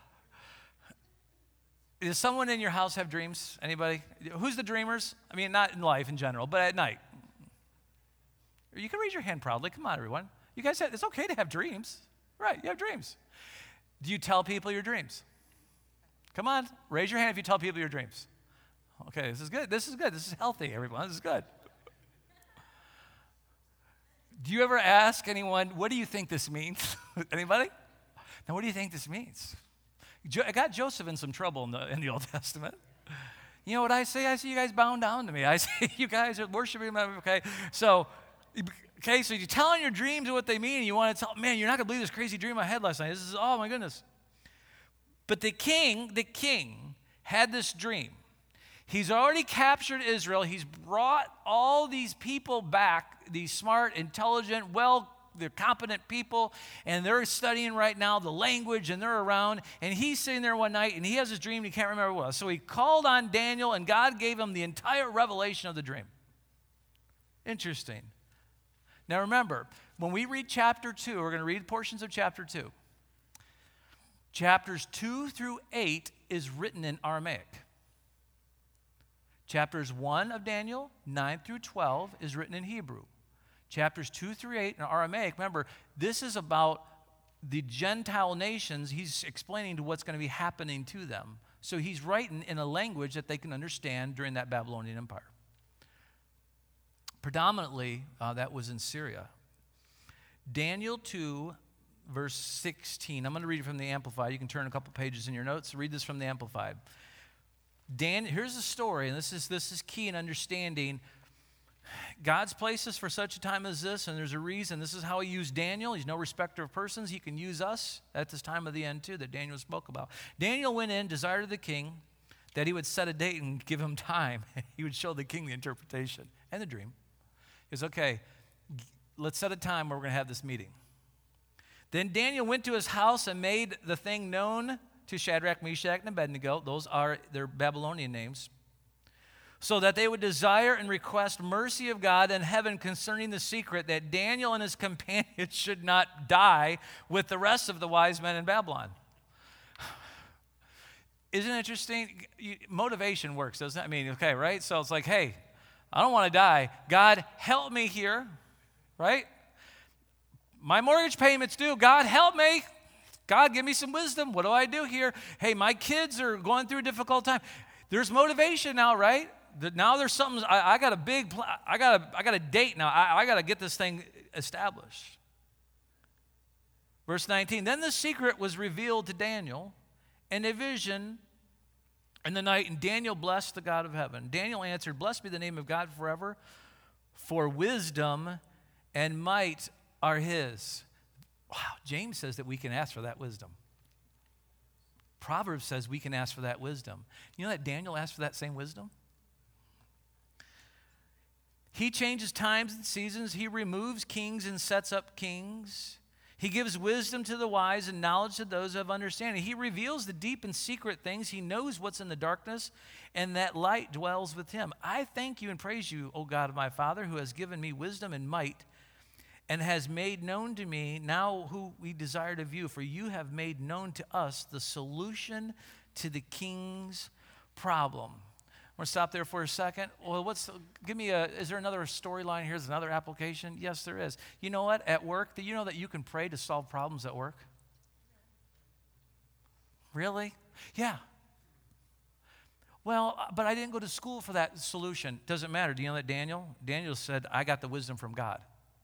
Does someone in your house have dreams? Anybody? Who's the dreamers? I mean, not in life in general, but at night. You can raise your hand proudly. Come on, everyone. You guys, it's okay to have dreams. Right, you have dreams. Do you tell people your dreams? Come on, raise your hand if you tell people your dreams. Okay, this is good. This is good. This is healthy, everyone. This is good. Do you ever ask anyone, what do you think this means? Anybody? Now, what do you think this means? I got Joseph in some trouble in the Old Testament. You know what I say? I say, you guys bowing down to me. I say, you guys are worshiping me. Okay, so you're telling your dreams what they mean, and you want to tell, man, you're not going to believe this crazy dream I had last night. This is, oh, my goodness. But the king had this dream. He's already captured Israel. He's brought all these people back, these smart, intelligent, they're competent people, and they're studying right now the language, and they're around, and he's sitting there one night, and he has this dream, and he can't remember what it was. So he called on Daniel, and God gave him the entire revelation of the dream. Interesting. Now remember, when we read chapter 2, we're going to read portions of chapter 2. Chapters 2 through 8 is written in Aramaic. Chapters 1 of Daniel, 9 through 12, is written in Hebrew. Chapters 2 through 8 in Aramaic, remember, this is about the Gentile nations. He's explaining to what's going to be happening to them. So he's writing in a language that they can understand during that Babylonian Empire. Predominantly, that was in Syria. Daniel 2, verse 16. I'm going to read it from the Amplified. You can turn a couple pages in your notes. Read this from the Amplified. Here's the story, and this is key in understanding God's placed us for such a time as this, and there's a reason. This is how he used Daniel. He's no respecter of persons. He can use us at this time of the end, too, that Daniel spoke about. Daniel went in, desired of the king that he would set a date and give him time. He would show the king the interpretation and the dream. He says, okay, let's set a time where we're going to have this meeting. Then Daniel went to his house and made the thing known to Shadrach, Meshach, and Abednego. Those are their Babylonian names. So that they would desire and request mercy of God in heaven concerning the secret that Daniel and his companions should not die with the rest of the wise men in Babylon. Isn't it interesting? Motivation works, doesn't it? I mean, okay, right? So it's like, hey, I don't want to die. God, help me here, right? My mortgage payment's due. God, help me. God, give me some wisdom. What do I do here? Hey, my kids are going through a difficult time. There's motivation now, right? Now there's something. I got a big. I got a date now. I got to get this thing established. Verse 19. Then the secret was revealed to Daniel in a vision in the night, and Daniel blessed the God of heaven. Daniel answered, "Blessed be the name of God forever, for wisdom and might are his." Wow, James says that we can ask for that wisdom. Proverbs says we can ask for that wisdom. You know that Daniel asked for that same wisdom? He changes times and seasons. He removes kings and sets up kings. He gives wisdom to the wise and knowledge to those who have understanding. He reveals the deep and secret things. He knows what's in the darkness, and that light dwells with him. I thank you and praise you, O God of my Father, who has given me wisdom and might, and has made known to me now who we desired of you. For you have made known to us the solution to the king's problem. I'm going to stop there for a second. Well, is there another storyline here? Is there another application? Yes, there is. You know what? At work, do you know that you can pray to solve problems at work? Really? Yeah. Well, but I didn't go to school for that solution. Doesn't matter. Do you know that Daniel said, I got the wisdom from God.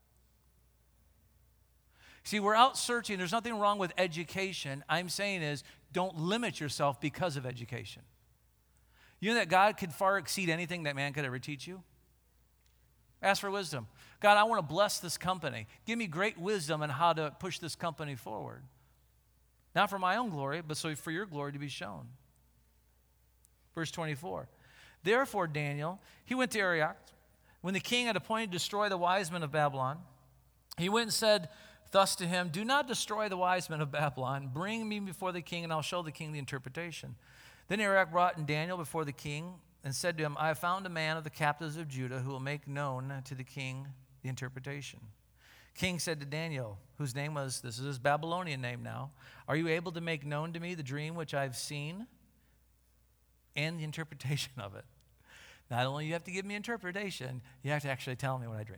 See, we're out searching. There's nothing wrong with education. I'm saying is, don't limit yourself because of education. You know that God could far exceed anything that man could ever teach you? Ask for wisdom. God, I want to bless this company. Give me great wisdom on how to push this company forward. Not for my own glory, but so for your glory to be shown. Verse 24. Therefore, Daniel, he went to Arioch. When the king had appointed to destroy the wise men of Babylon, he went and said thus to him, do not destroy the wise men of Babylon. Bring me before the king, and I'll show the king the interpretation. Then Arioch brought in Daniel before the king and said to him, I have found a man of the captives of Judah who will make known to the king the interpretation. King said to Daniel, whose name was, this is his Babylonian name now, are you able to make known to me the dream which I've seen and the interpretation of it? Not only do you have to give me interpretation, you have to actually tell me what I dreamed.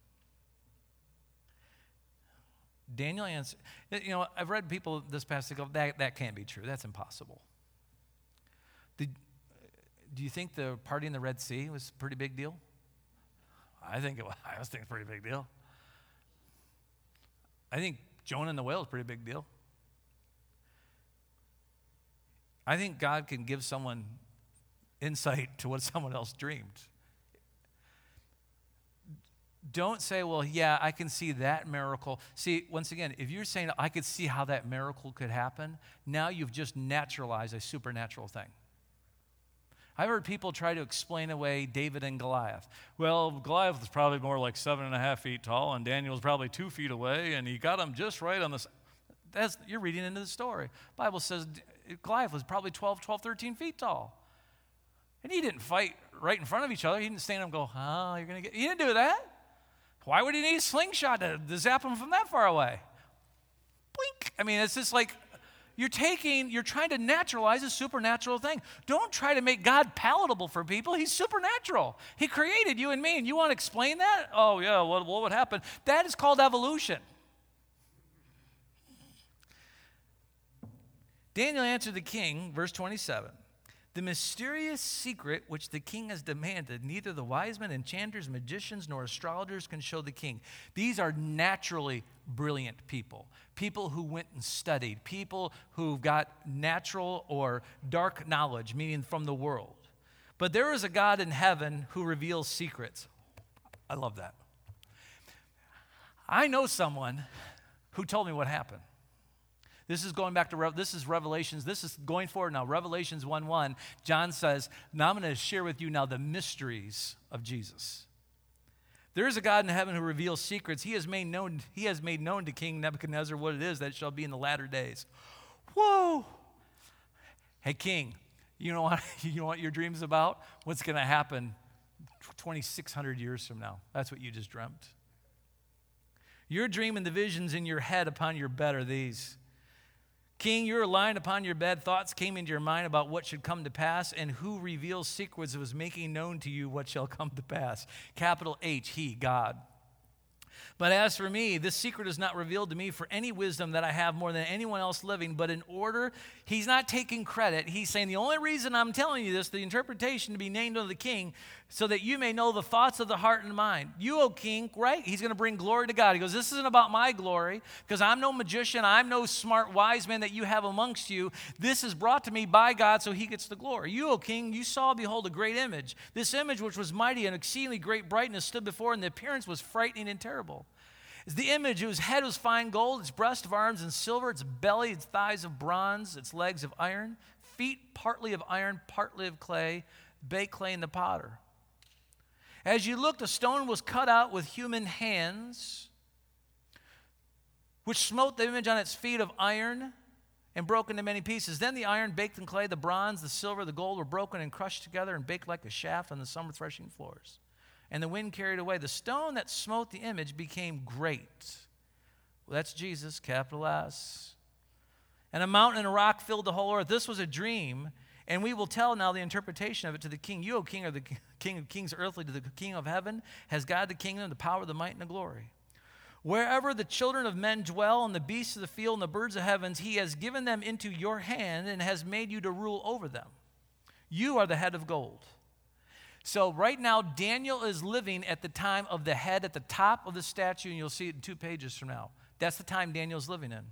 Daniel answered, you know, I've read people this past week go, that can't be true. That's impossible. Do you think the party in the Red Sea was a pretty big deal? I think it was. I was thinking a pretty big deal. I think Jonah and the whale is a pretty big deal. I think God can give someone insight to what someone else dreamed. Don't say, well, yeah, I can see that miracle. See, once again, if you're saying I could see how that miracle could happen, now you've just naturalized a supernatural thing. I've heard people try to explain away David and Goliath. Well, Goliath was probably more like 7.5 feet tall, and Daniel was probably 2 feet away, and he got him just right on this. You're reading into the story. The Bible says Goliath was probably 13 feet tall. And he didn't fight right in front of each other. He didn't stand up and go, you're going to get. He didn't do that. Why would he need a slingshot to zap him from that far away? Blink. I mean, it's just like, you're trying to naturalize a supernatural thing. Don't try to make God palatable for people. He's supernatural. He created you and me, and you want to explain that? Oh, yeah, what would happen? That is called evolution. Daniel answered the king, verse 27, the mysterious secret which the king has demanded, neither the wise men, enchanters, magicians, nor astrologers can show the king. These are naturally brilliant people, people who went and studied, people who got natural or dark knowledge, meaning from the world. But there is a God in heaven who reveals secrets. I love that. I know someone who told me what happened. This is going back to, this is Revelations. This is going forward now. Revelations 1:1, John says, now I'm going to share with you now the mysteries of Jesus. There is a God in heaven who reveals secrets. He has made known to King Nebuchadnezzar what it is that shall be in the latter days. Whoa! Hey, King, you know what your dream's about? What's going to happen 2,600 years from now? That's what you just dreamt. Your dream and the visions in your head upon your bed are these. King, you were lying upon your bed. Thoughts came into your mind about what should come to pass, and who reveals secrets was making known to you what shall come to pass. Capital H, he, God. But as for me, this secret is not revealed to me for any wisdom that I have more than anyone else living, but in order, he's not taking credit. He's saying the only reason I'm telling you this, the interpretation to be named unto the king, so that you may know the thoughts of the heart and mind. You, O king, right? He's going to bring glory to God. He goes, this isn't about my glory, because I'm no magician. I'm no smart wise man that you have amongst you. This is brought to me by God, so he gets the glory. You, O king, you saw, behold, a great image. This image, which was mighty and exceedingly great brightness, stood before, and the appearance was frightening and terrible. The image, whose head was fine gold, its breast of arms and silver, its belly, its thighs of bronze, its legs of iron, feet partly of iron, partly of clay, baked clay in the potter. As you looked, a stone was cut out with human hands, which smote the image on its feet of iron and broke into many pieces. Then the iron baked in clay, the bronze, the silver, the gold were broken and crushed together and baked like a shaft on the summer threshing floors. And the wind carried away. The stone that smote the image became great. Well, that's Jesus, capital S. And a mountain and a rock filled the whole earth. This was a dream, and we will tell now the interpretation of it to the king. You, O king, are the king of kings earthly, to the king of heaven, has God the kingdom, the power, the might, and the glory. Wherever the children of men dwell, and the beasts of the field, and the birds of heavens, he has given them into your hand and has made you to rule over them. You are the head of gold. So right now, Daniel is living at the time of the head at the top of the statue, and you'll see it in 2 pages from now. That's the time Daniel's living in.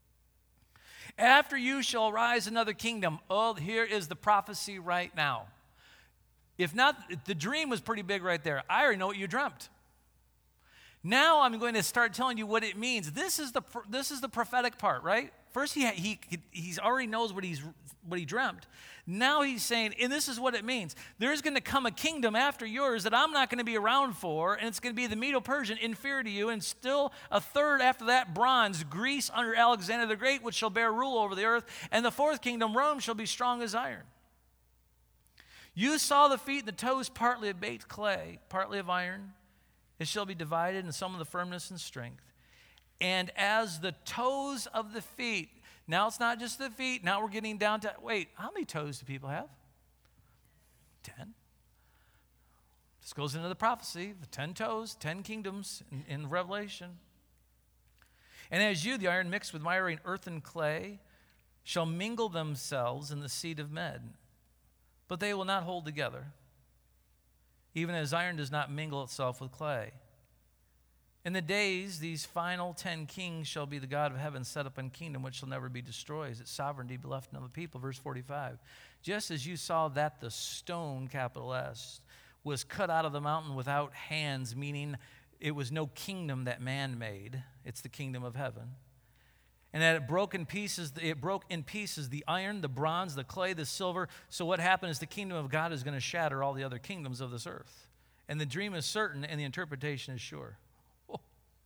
After you shall rise another kingdom. Oh, here is the prophecy right now. If not, the dream was pretty big right there. I already know what you dreamt. Now I'm going to start telling you what it means. This is the prophetic part, right? First, he's already knows what he dreamt. Now he's saying, and this is what it means. There's going to come a kingdom after yours that I'm not going to be around for, and it's going to be the Medo-Persian, inferior to you, and still a third after that, bronze, Greece under Alexander the Great, which shall bear rule over the earth, and the fourth kingdom, Rome, shall be strong as iron. You saw the feet and the toes partly of baked clay, partly of iron. It shall be divided in some of the firmness and strength. And as the toes of the feet, now it's not just the feet, now we're getting down to, wait, how many toes do people have? 10. This goes into the prophecy, the 10 toes, 10 kingdoms in Revelation. And as you, the iron mixed with miry and earth and clay, shall mingle themselves in the seed of men, but they will not hold together, even as iron does not mingle itself with clay. In the days, these final 10 kings shall be the God of heaven set up in kingdom which shall never be destroyed. Its sovereignty be left unto the people. Verse 45. Just as you saw that the stone, capital S, was cut out of the mountain without hands, meaning it was no kingdom that man made. It's the kingdom of heaven. And that it broke in pieces the iron, the bronze, the clay, the silver. So what happened is the kingdom of God is going to shatter all the other kingdoms of this earth. And the dream is certain and the interpretation is sure. Oh.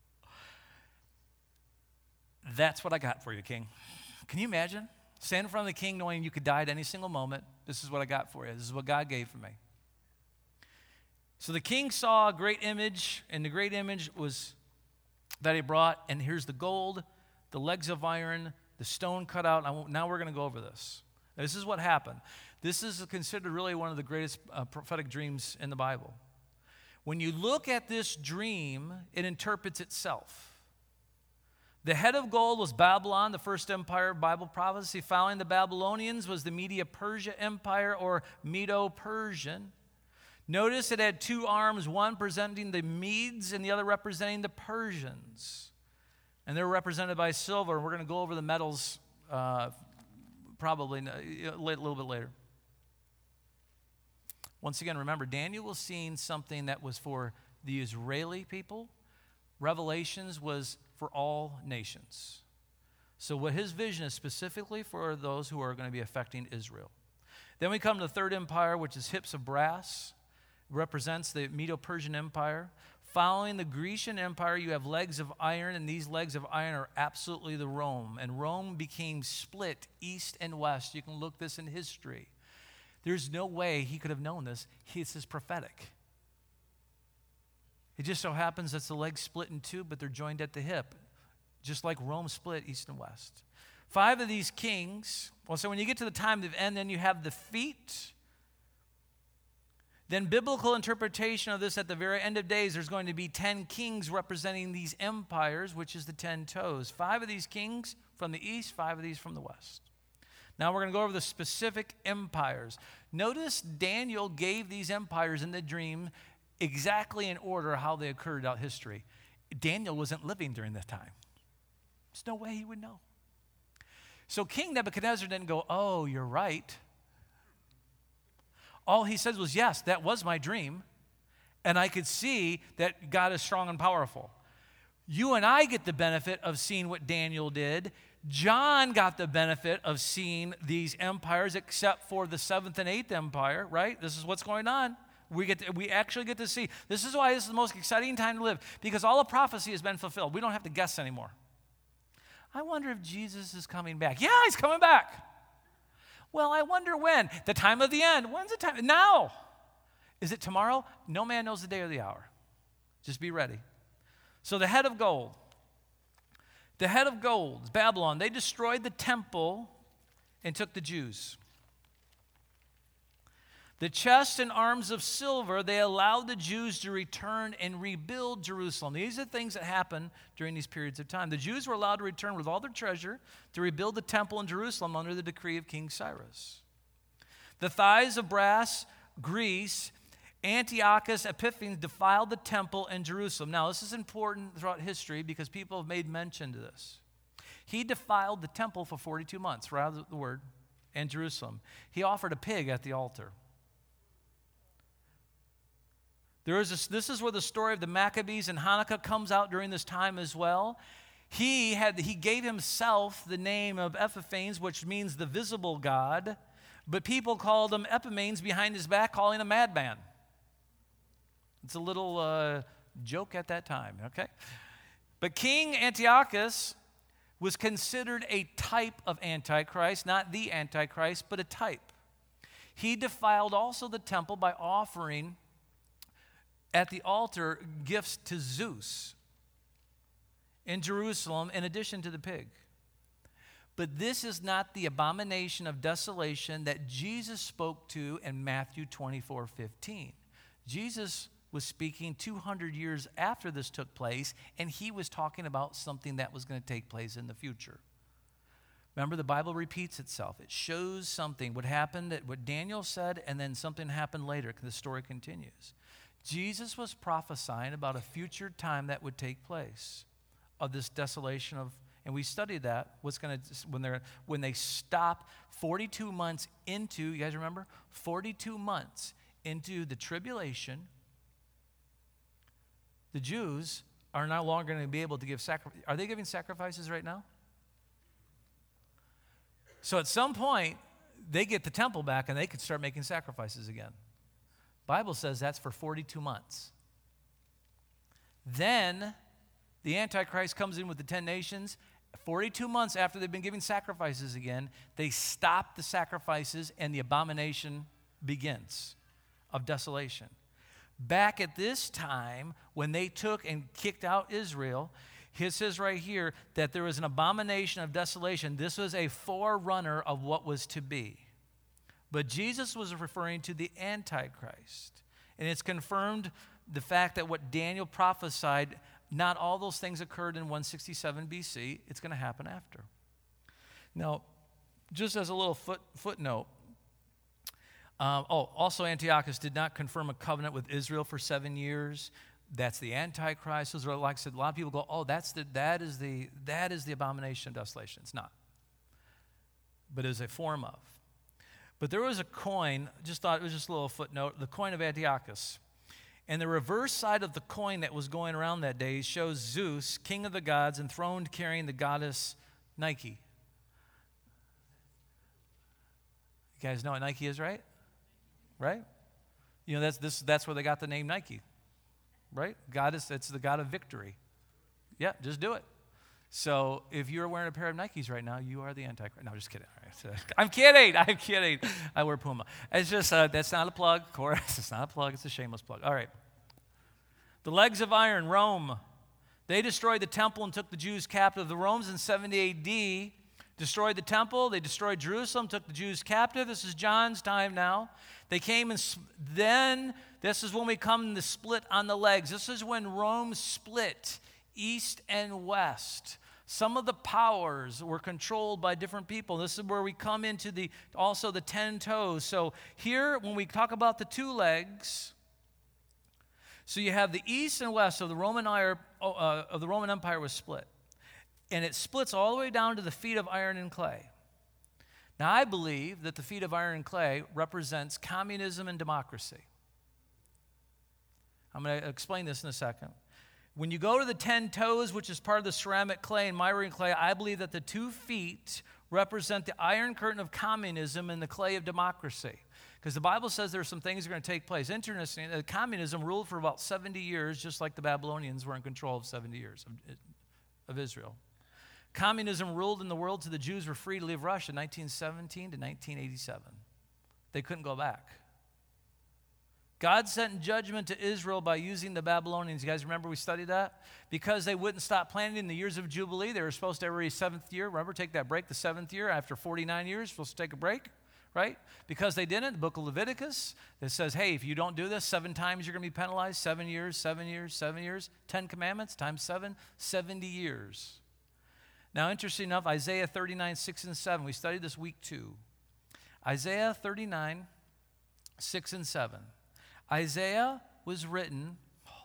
That's what I got for you, King. Can you imagine? Stand in front of the king knowing you could die at any single moment. This is what I got for you. This is what God gave for me. So the king saw a great image, and the great image was that he brought, and here's the gold, the legs of iron, the stone cut out. Now we're going to go over this. This is what happened. This is considered really one of the greatest prophetic dreams in the Bible. When you look at this dream, it interprets itself. The head of gold was Babylon, the first empire of Bible prophecy. Following the Babylonians was the Media-Persia Empire, or Medo-Persian. Notice it had 2 arms, one representing the Medes and the other representing the Persians. And they're represented by silver. We're going to go over the metals probably a little bit later. Once again, remember, Daniel was seeing something that was for the Israeli people. Revelations was for all nations. So what his vision is specifically for those who are going to be affecting Israel. Then we come to the third empire, which is hips of brass. It represents the Medo-Persian Empire. Following the Grecian Empire, you have legs of iron, and these legs of iron are absolutely the Rome. And Rome became split east and west. You can look this in history. There's no way he could have known this. This is prophetic. It just so happens that the legs split in 2, but they're joined at the hip, just like Rome split east and west. 5 of these kings, well, so when you get to the time of the end, then you have the feet. Then biblical interpretation of this, at the very end of days, there's going to be 10 kings representing these empires, which is the 10 toes. 5 of these kings from the east, 5 of these from the west. Now we're going to go over the specific empires. Notice Daniel gave these empires in the dream exactly in order how they occurred out history. Daniel wasn't living during this time. There's no way he would know. So King Nebuchadnezzar didn't go, oh, you're right. All he said was, yes, that was my dream, and I could see that God is strong and powerful. You and I get the benefit of seeing what Daniel did. John got the benefit of seeing these empires, except for the 7th and 8th empire, right? This is what's going on. We actually get to see. This is why this is the most exciting time to live, because all the prophecy has been fulfilled. We don't have to guess anymore. I wonder if Jesus is coming back. Yeah, he's coming back. Well, I wonder when. The time of the end. When's the time? Now. Is it tomorrow? No man knows the day or the hour. Just be ready. So the head of gold. The head of gold, Babylon, they destroyed the temple and took the Jews. The chest and arms of silver, they allowed the Jews to return and rebuild Jerusalem. These are things that happen during these periods of time. The Jews were allowed to return with all their treasure to rebuild the temple in Jerusalem under the decree of King Cyrus. The thighs of brass, Greece, Antiochus Epiphanes defiled the temple in Jerusalem. Now, this is important throughout history because people have made mention to this. He defiled the temple for 42 months, rather the word, in Jerusalem. He offered a pig at the altar. This is where the story of the Maccabees and Hanukkah comes out during this time as well. He gave himself the name of Epiphanes, which means the visible God, but people called him Epimanes behind his back, calling him madman. It's a little joke at that time, okay? But King Antiochus was considered a type of Antichrist, not the Antichrist, but a type. He defiled also the temple by offering at the altar gifts to Zeus in Jerusalem in addition to the pig. But this is not the abomination of desolation that Jesus spoke to in Matthew 24:15. Jesus was speaking 200 years after this took place, and he was talking about something that was going to take place in the future. Remember, the Bible repeats itself. It shows something, what happened, what Daniel said, and then something happened later. The story continues. Jesus was prophesying about a future time that would take place of this desolation of, and we studied that, what's going to, when they stop 42 months into, you guys remember? 42 months into the tribulation, the Jews are no longer going to be able to give sacrifices. Are they giving sacrifices right now? So at some point, they get the temple back and they could start making sacrifices again. Bible says that's for 42 months. Then the Antichrist comes in with the 10 nations. 42 months after they've been giving sacrifices again, they stop the sacrifices and the abomination begins of desolation. Back at this time, when they took and kicked out Israel, it says right here that there was an abomination of desolation. This was a forerunner of what was to be. But Jesus was referring to the Antichrist. And it's confirmed the fact that what Daniel prophesied, not all those things occurred in 167 BC. It's going to happen after. Now, just as a little footnote, also Antiochus did not confirm a covenant with Israel for 7 years. That's the Antichrist. Those are, like I said, a lot of people go, oh, that is the abomination of desolation. It's not. But it is a form of. But there was a coin, just thought it was just a little footnote, the coin of Antiochus. And the reverse side of the coin that was going around that day shows Zeus, king of the gods, enthroned carrying the goddess Nike. You guys know what Nike is, right? Right? You know, that's where they got the name Nike. Right? It's the God of victory. Yeah, just do it. So if you're wearing a pair of Nikes right now, you are the Antichrist. No, just kidding. All right. I'm kidding. I wear Puma. It's just, that's not a plug, of course. It's not a plug. It's a shameless plug. All right. The legs of iron, Rome. They destroyed the temple and took the Jews captive. The Romans in 70 AD Destroyed the temple. They destroyed Jerusalem, took the Jews captive. This is John's time now. They came and then this is when we come to split on the legs. This is when Rome split east and west. Some of the powers were controlled by different people. This is where we come into also the 10 toes. So here, when we talk about the two legs, so you have the east and west of the Roman Empire was split. And it splits all the way down to the feet of iron and clay. Now, I believe that the feet of iron and clay represents communism and democracy. I'm going to explain this in a second. When you go to the 10 toes, which is part of the ceramic clay and miry clay, I believe that the 2 feet represent the iron curtain of communism and the clay of democracy. Because the Bible says there are some things that are going to take place. Interesting, communism ruled for about 70 years, just like the Babylonians were in control of 70 years of Israel. Communism ruled in the world till the Jews were free to leave Russia, 1917 to 1987. They couldn't go back. God sent judgment to Israel by using the Babylonians. You guys remember we studied that? Because they wouldn't stop planting in the years of Jubilee. They were supposed to every 7th year, remember, take that break, the 7th year. After 49 years, supposed to take a break, right? Because they didn't, the book of Leviticus, it says, hey, if you don't do this 7 times, you're going to be penalized. 7 years, 7 years, 7 years. 10 commandments times 7, 70 years. Now, interesting enough, Isaiah 39, 6 and 7. We studied this week 2. Isaiah 39, 6 and 7. Isaiah was written,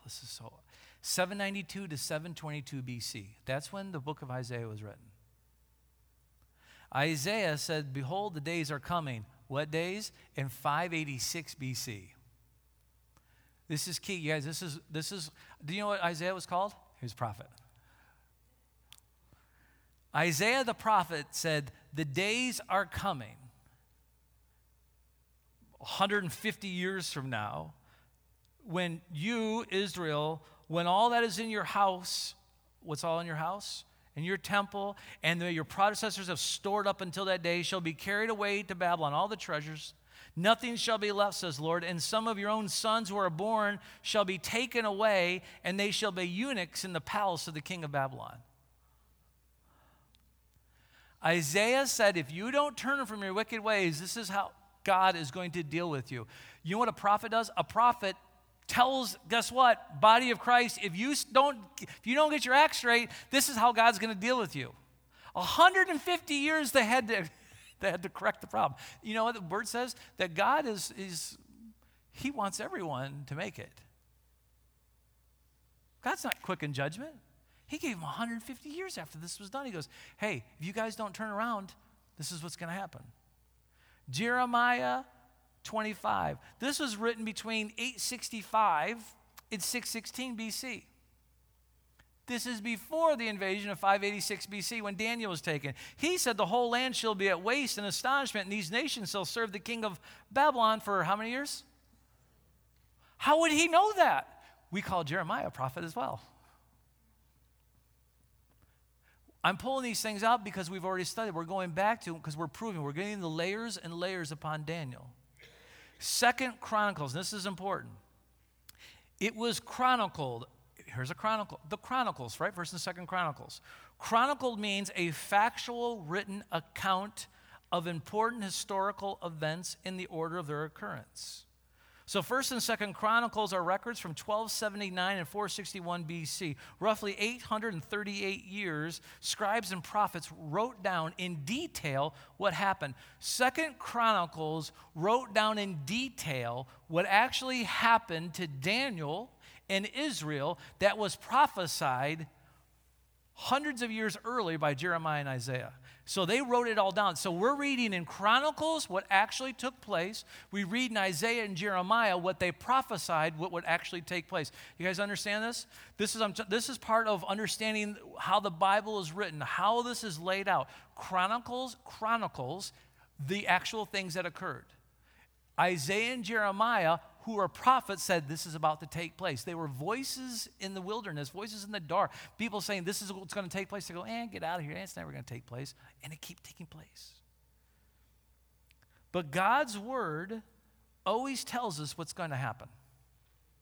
792 to 722 BC. That's when the book of Isaiah was written. Isaiah said, behold, the days are coming. What days? In 586 BC. This is key, you guys. This is. Do you know what Isaiah was called? He was a prophet. Isaiah the prophet said, the days are coming, 150 years from now, when you, Israel, when all that is in your house, what's all in your house? In your temple, and your predecessors have stored up until that day, shall be carried away to Babylon, all the treasures. Nothing shall be left, says the Lord, and some of your own sons who are born shall be taken away, and they shall be eunuchs in the palace of the king of Babylon. Isaiah said, if you don't turn from your wicked ways, this is how God is going to deal with you. You know what a prophet does? A prophet tells, guess what? Body of Christ, if you don't get your act straight, this is how God's going to deal with you. 150 years they had to correct the problem. You know what the word says? That God He wants everyone to make it. God's not quick in judgment. He gave them 150 years after this was done. He goes, hey, if you guys don't turn around, this is what's going to happen. Jeremiah 25. This was written between 865 and 616 BC. This is before the invasion of 586 BC when Daniel was taken. He said the whole land shall be at waste and astonishment, and these nations shall serve the king of Babylon for how many years? How would he know that? We call Jeremiah a prophet as well. I'm pulling these things out because we've already studied. We're going back to because we're proving. We're getting the layers and layers upon Daniel. 2 Chronicles, and this is important. It was chronicled. Here's a chronicle. The Chronicles, right? 1st and 2nd Chronicles. Chronicled means a factual written account of important historical events in the order of their occurrence. So 1st and 2nd Chronicles are records from 1279 and 461 BC. Roughly 838 years, scribes and prophets wrote down in detail what happened. 2nd Chronicles wrote down in detail what actually happened to Daniel and Israel that was prophesied hundreds of years earlier by Jeremiah and Isaiah. So they wrote it all down. So we're reading in Chronicles what actually took place. We read in Isaiah and Jeremiah what they prophesied, what would actually take place. You guys understand this? This is part of understanding how the Bible is written, how this is laid out. Chronicles the actual things that occurred. Isaiah and Jeremiah, who are prophets, said this is about to take place. They were voices in the wilderness, voices in the dark. People saying this is what's going to take place. They go, get out of here. It's never going to take place. And it keeps taking place. But God's word always tells us what's going to happen.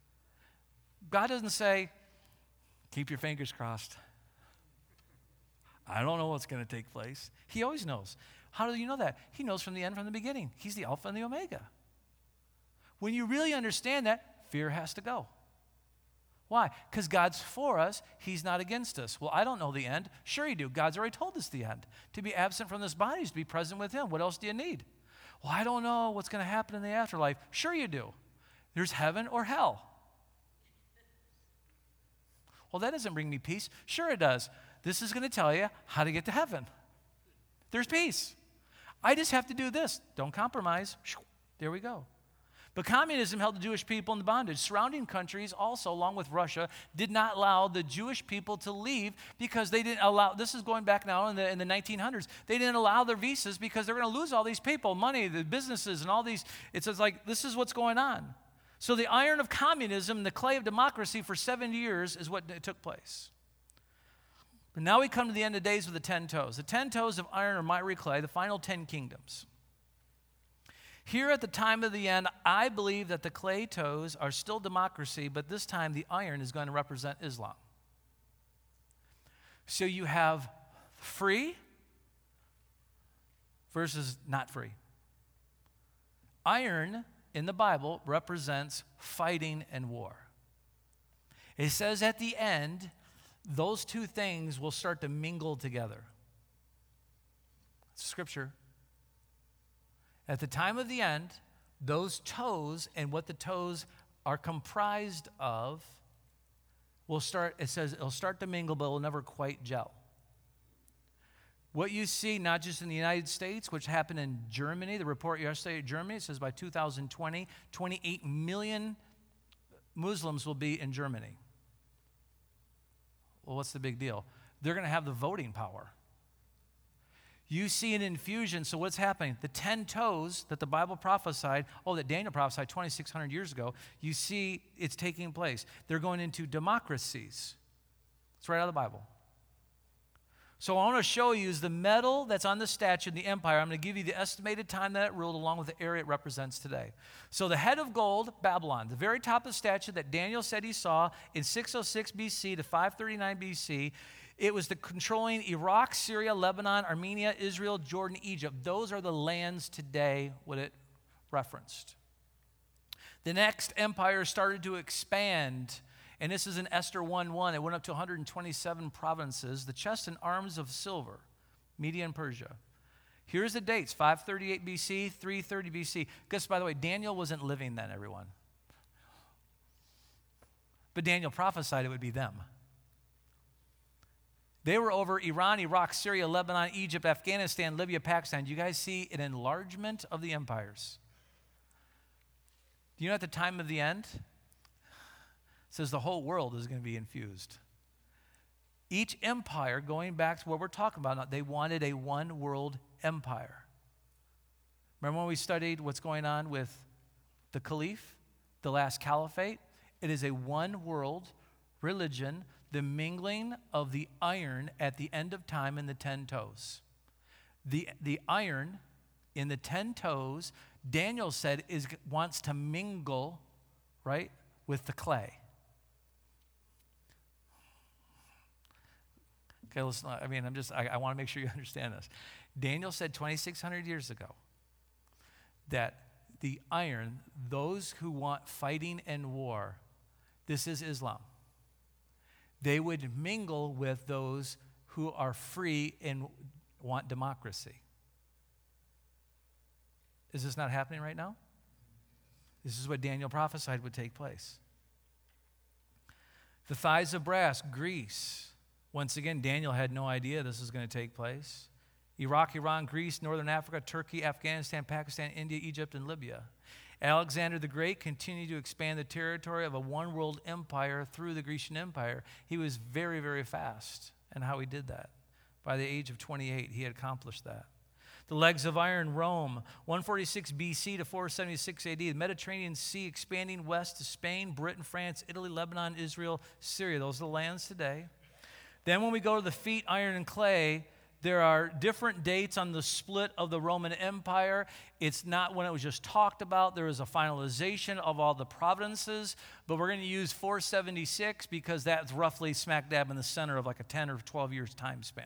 God doesn't say, keep your fingers crossed. I don't know what's going to take place. He always knows. How do you know that? He knows from the end, from the beginning. He's the Alpha and the Omega. When you really understand that, fear has to go. Why? Because God's for us. He's not against us. Well, I don't know the end. Sure you do. God's already told us the end. To be absent from this body is to be present with him. What else do you need? Well, I don't know what's going to happen in the afterlife. Sure you do. There's heaven or hell. Well, that doesn't bring me peace. Sure it does. This is going to tell you how to get to heaven. There's peace. I just have to do this. Don't compromise. There we go. But communism held the Jewish people in bondage. Surrounding countries also, along with Russia, did not allow the Jewish people to leave because they didn't allow, this is going back now in the 1900s, they didn't allow their visas because they're going to lose all these people, money, the businesses, and all these. It's like, this is what's going on. So the iron of communism and the clay of democracy for 70 years is what took place. But now we come to the end of days with the 10 toes. The 10 toes of iron or miry clay, the final 10 kingdoms. Here at the time of the end, I believe that the clay toes are still democracy, but this time the iron is going to represent Islam. So you have free versus not free. Iron in the Bible represents fighting and war. It says at the end, those two things will start to mingle together. It's scripture. At the time of the end, those toes and what the toes are comprised of will start, it says it'll start to mingle, but it'll never quite gel. What you see, not just in the United States, which happened in Germany, the report yesterday in Germany, it says by 2020, 28 million Muslims will be in Germany. Well, what's the big deal? They're going to have the voting power. You see an infusion, so what's happening? The 10 toes that the Bible prophesied, that Daniel prophesied 2,600 years ago, you see it's taking place. They're going into democracies. It's right out of the Bible. So I want to show you is the metal that's on the statue in the empire. I'm going to give you the estimated time that it ruled along with the area it represents today. So the head of gold, Babylon, the very top of the statue that Daniel said he saw in 606 BC to 539 BC, it was the controlling Iraq, Syria, Lebanon, Armenia, Israel, Jordan, Egypt. Those are the lands today, what it referenced. The next empire started to expand, and this is in Esther 1:1. It went up to 127 provinces, the chest and arms of silver, Media and Persia. Here's the dates, 538 BC, 330 BC. Guess, by the way, Daniel wasn't living then, everyone. But Daniel prophesied it would be them. They were over Iran, Iraq, Syria, Lebanon, Egypt, Afghanistan, Libya, Pakistan. Do you guys see an enlargement of the empires? Do you know at the time of the end, it says the whole world is going to be infused. Each empire, going back to what we're talking about now, they wanted a one world empire. Remember when we studied what's going on with the Caliph, the last caliphate? It is a one world religion, the mingling of the iron at the end of time in the 10 toes. The iron in the 10 toes, Daniel said, wants to mingle, right, with the clay. Okay, listen, I want to make sure you understand this. Daniel said 2,600 years ago that the iron, those who want fighting and war, this is Islam. They would mingle with those who are free and want democracy. Is this not happening right now? This is what Daniel prophesied would take place. The thighs of brass, Greece. Once again, Daniel had no idea this was going to take place. Iraq, Iran, Greece, Northern Africa, Turkey, Afghanistan, Pakistan, India, Egypt, and Libya. Alexander the Great continued to expand the territory of a one-world empire through the Grecian Empire. He was very, very fast in how he did that. By the age of 28, he had accomplished that. The legs of iron, Rome, 146 BC to 476 AD. The Mediterranean Sea expanding west to Spain, Britain, France, Italy, Lebanon, Israel, Syria. Those are the lands today. Then when we go to the feet, iron and clay, there are different dates on the split of the Roman Empire. It's not when it was just talked about. There is a finalization of all the provinces, but we're going to use 476 because that's roughly smack dab in the center of like a 10 or 12 years time span.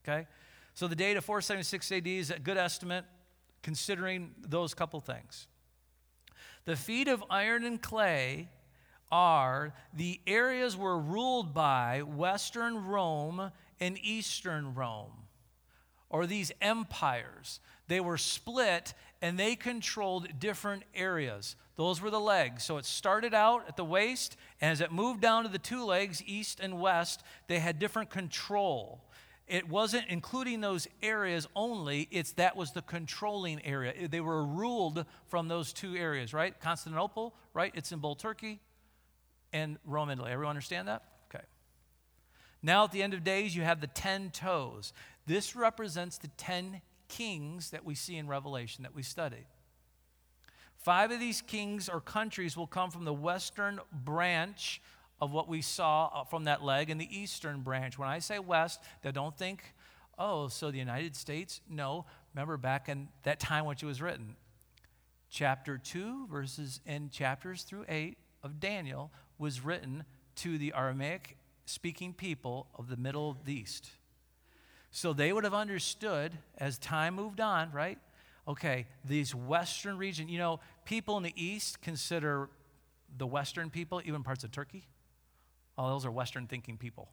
okay? So the date of 476 AD is a good estimate considering those couple things. The feet of iron and clay are the areas were ruled by Western Rome and Eastern Rome, or these empires. They were split and they controlled different areas. Those were the legs. So it started out at the waist, and as it moved down to the two legs, east and west, they had different control. It wasn't including those areas only, that was the controlling area. They were ruled from those two areas, right? Constantinople, right? It's in Istanbul, Turkey, and Rome, Italy. Everyone understand that? Okay. Now at the end of days, you have the 10 toes. This represents the 10 kings that we see in Revelation that we studied. 5 of these kings or countries will come from the western branch of what we saw from that leg, and the eastern branch. When I say west, they don't think, oh, so the United States? No. Remember back in that time when it was written. Chapter 2, verses and chapters through 8 of Daniel was written to the Aramaic-speaking people of the middle of the east. So they would have understood as time moved on, right? Okay, these western region, people in the east consider the western people, even parts of Turkey. Oh, those are western thinking people.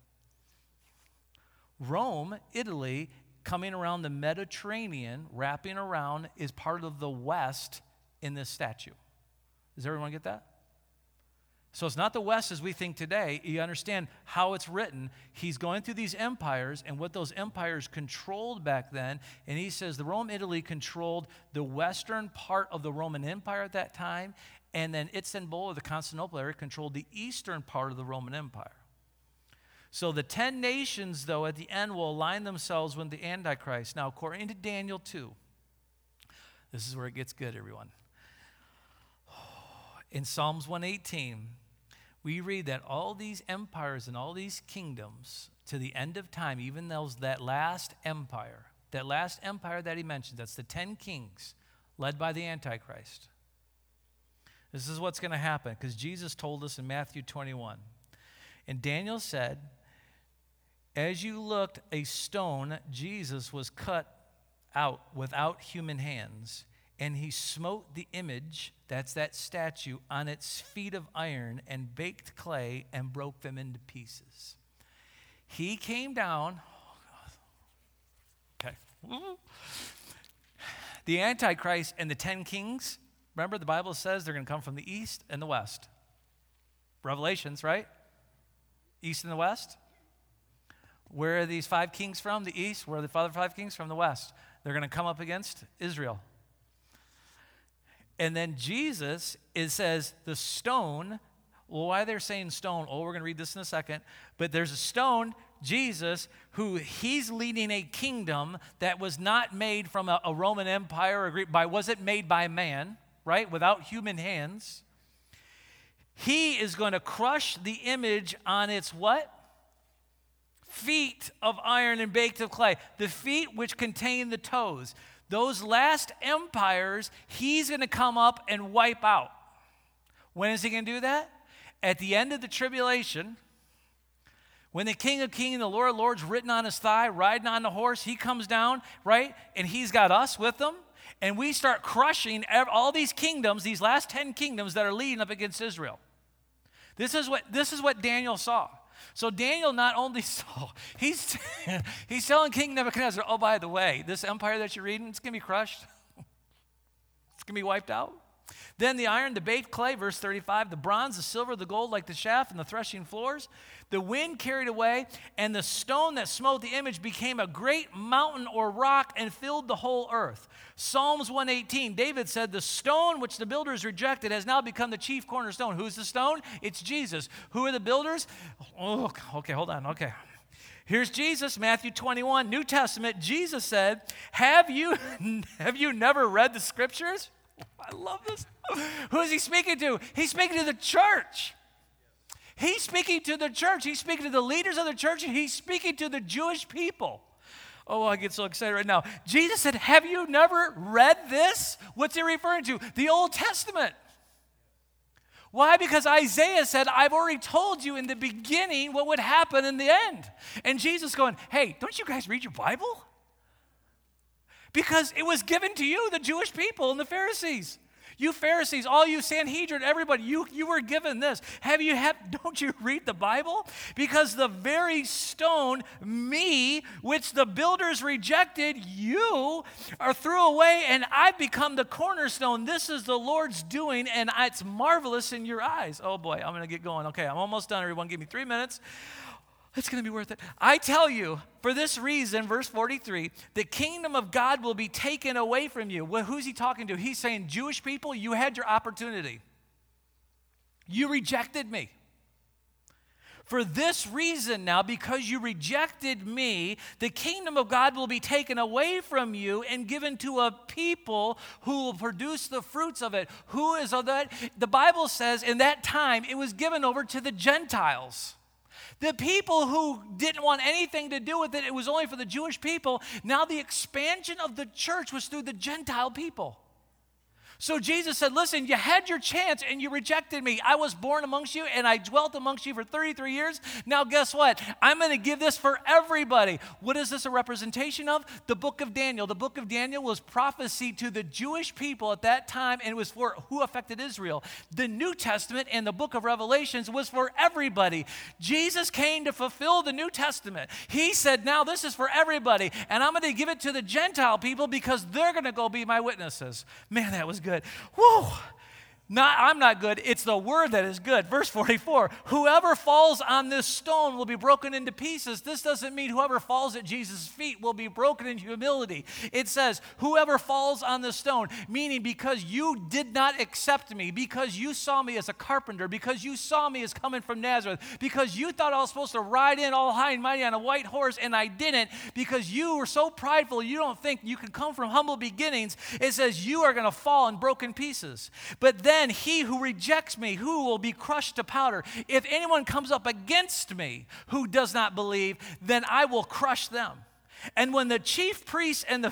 Rome, Italy, coming around the Mediterranean, wrapping around, is part of the west in this statue. Does everyone get that? So it's not the West as we think today. You understand how it's written. He's going through these empires and what those empires controlled back then. And he says the Rome, Italy controlled the western part of the Roman Empire at that time. And then Istanbul, or the Constantinople area, controlled the eastern part of the Roman Empire. So the 10 nations, though, at the end will align themselves with the Antichrist. Now, according to Daniel 2, this is where it gets good, everyone. In Psalms 118, we read that all these empires and all these kingdoms to the end of time, even that last empire that he mentioned, that's the 10 kings led by the Antichrist. This is what's going to happen because Jesus told us in Matthew 21. And Daniel said, as you looked, a stone, Jesus, was cut out without human hands. And he smote the image, that's that statue, on its feet of iron and baked clay and broke them into pieces. He came down. Okay. The Antichrist and the 10 kings, remember the Bible says they're going to come from the east and the west. Revelations, right? East and the west. Where are these 5 kings from? The east. Where are the other 5 kings? From the west. They're going to come up against Israel. And then Jesus, it says the stone, well, why they're saying stone? Oh, we're going to read this in a second. But there's a stone, Jesus, who he's leading a kingdom that was not made from a Roman Empire, wasn't made by man, right? Without human hands. He is going to crush the image on its what? Feet of iron and baked of clay. The feet which contain the toes. Those last empires, he's going to come up and wipe out. When is he going to do that? At the end of the tribulation, when the King of Kings and the Lord of Lords written on his thigh, riding on the horse, he comes down, right? And he's got us with him. And we start crushing all these kingdoms, these last 10 kingdoms that are leading up against Israel. This is what Daniel saw. So Daniel not only saw, he's telling King Nebuchadnezzar, oh, by the way, this empire that you're reading, it's going to be crushed. It's going to be wiped out. Then the iron, the baked clay, verse 35, the bronze, the silver, the gold, like the shaft and the threshing floors. The wind carried away, and the stone that smote the image became a great mountain or rock and filled the whole earth. Psalms 118, David said, the stone which the builders rejected has now become the chief cornerstone. Who's the stone? It's Jesus. Who are the builders? Oh, okay, hold on, okay. Here's Jesus, Matthew 21, New Testament. Jesus said, have you never read the scriptures? I love this. Who is he speaking to? He's speaking to the church. He's speaking to the church. He's speaking to the leaders of the church, and he's speaking to the Jewish people. Oh, I get so excited right now. Jesus said, have you never read this? What's he referring to? The Old Testament. Why? Because Isaiah said, I've already told you in the beginning what would happen in the end. And Jesus going, hey, don't you guys read your Bible? Because it was given to you, the Jewish people and the Pharisees. You Pharisees, all you Sanhedrin, everybody, you were given this. Don't you read the Bible? Because the very stone, me, which the builders rejected, you are threw away, and I've become the cornerstone. This is the Lord's doing, and it's marvelous in your eyes. Oh boy, I'm going to get going. Okay, I'm almost done, everyone. Give me 3 minutes. It's going to be worth it. I tell you, for this reason, verse 43, the kingdom of God will be taken away from you. Well, who's he talking to? He's saying, Jewish people, you had your opportunity. You rejected me. For this reason now, because you rejected me, the kingdom of God will be taken away from you and given to a people who will produce the fruits of it. Who is of that? The Bible says in that time, it was given over to the Gentiles. The people who didn't want anything to do with it, it was only for the Jewish people. Now the expansion of the church was through the Gentile people. So Jesus said, listen, you had your chance and you rejected me. I was born amongst you and I dwelt amongst you for 33 years. Now guess what? I'm going to give this for everybody. What is this a representation of? The book of Daniel. The book of Daniel was prophecy to the Jewish people at that time, and it was for who affected Israel. The New Testament and the book of Revelations was for everybody. Jesus came to fulfill the New Testament. He said, now this is for everybody, and I'm going to give it to the Gentile people because they're going to go be my witnesses. Man, that was good. Whoa. I'm not good. It's the word that is good. Verse 44, whoever falls on this stone will be broken into pieces. This doesn't mean whoever falls at Jesus' feet will be broken in humility. It says, whoever falls on the stone, meaning because you did not accept me, because you saw me as a carpenter, because you saw me as coming from Nazareth, because you thought I was supposed to ride in all high and mighty on a white horse, and I didn't, because you were so prideful, you don't think you can come from humble beginnings. It says you are going to fall in broken pieces. But then he who rejects me, who will be crushed to powder. If anyone comes up against me who does not believe, then I will crush them. And when the chief priests and the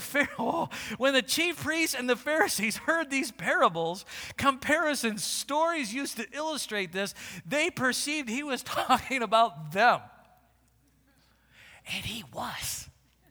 Pharisees heard these parables, comparisons, stories used to illustrate this, they perceived he was talking about them. And he was.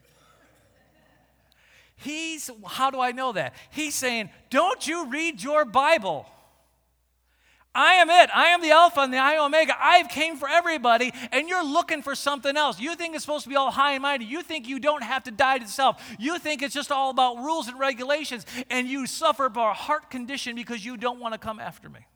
How do I know that? He's saying, don't you read your Bible? I am it. I am the Alpha and the Omega. I came for everybody, and you're looking for something else. You think it's supposed to be all high and mighty. You think you don't have to die to self. You think it's just all about rules and regulations, and you suffer from a heart condition because you don't want to come after me.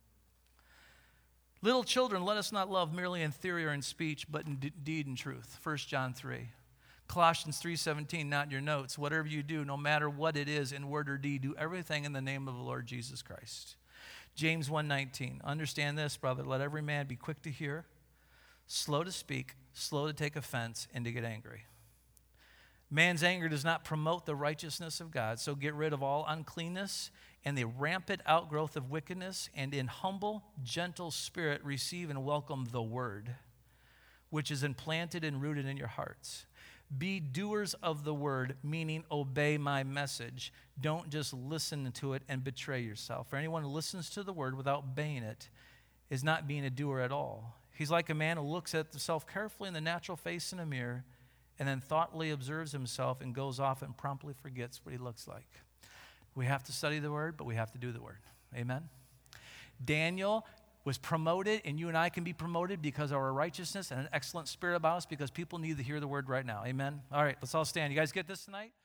Little children, let us not love merely in theory or in speech, but in deed and truth. 1 John 3. Colossians 3:17, not in your notes. Whatever you do, no matter what it is, in word or deed, do everything in the name of the Lord Jesus Christ. James 1:19, understand this, brother, let every man be quick to hear, slow to speak, slow to take offense, and to get angry. Man's anger does not promote the righteousness of God, so get rid of all uncleanness and the rampant outgrowth of wickedness, and in humble, gentle spirit receive and welcome the word, which is implanted and rooted in your hearts. Be doers of the word, meaning obey my message. Don't just listen to it and betray yourself. For anyone who listens to the word without obeying it is not being a doer at all. He's like a man who looks at himself carefully in the natural face in a mirror and then thoughtfully observes himself and goes off and promptly forgets what he looks like. We have to study the word, but we have to do the word. Amen? Daniel was promoted, and you and I can be promoted because of our righteousness and an excellent spirit about us, because people need to hear the word right now. Amen? All right, let's all stand. You guys get this tonight?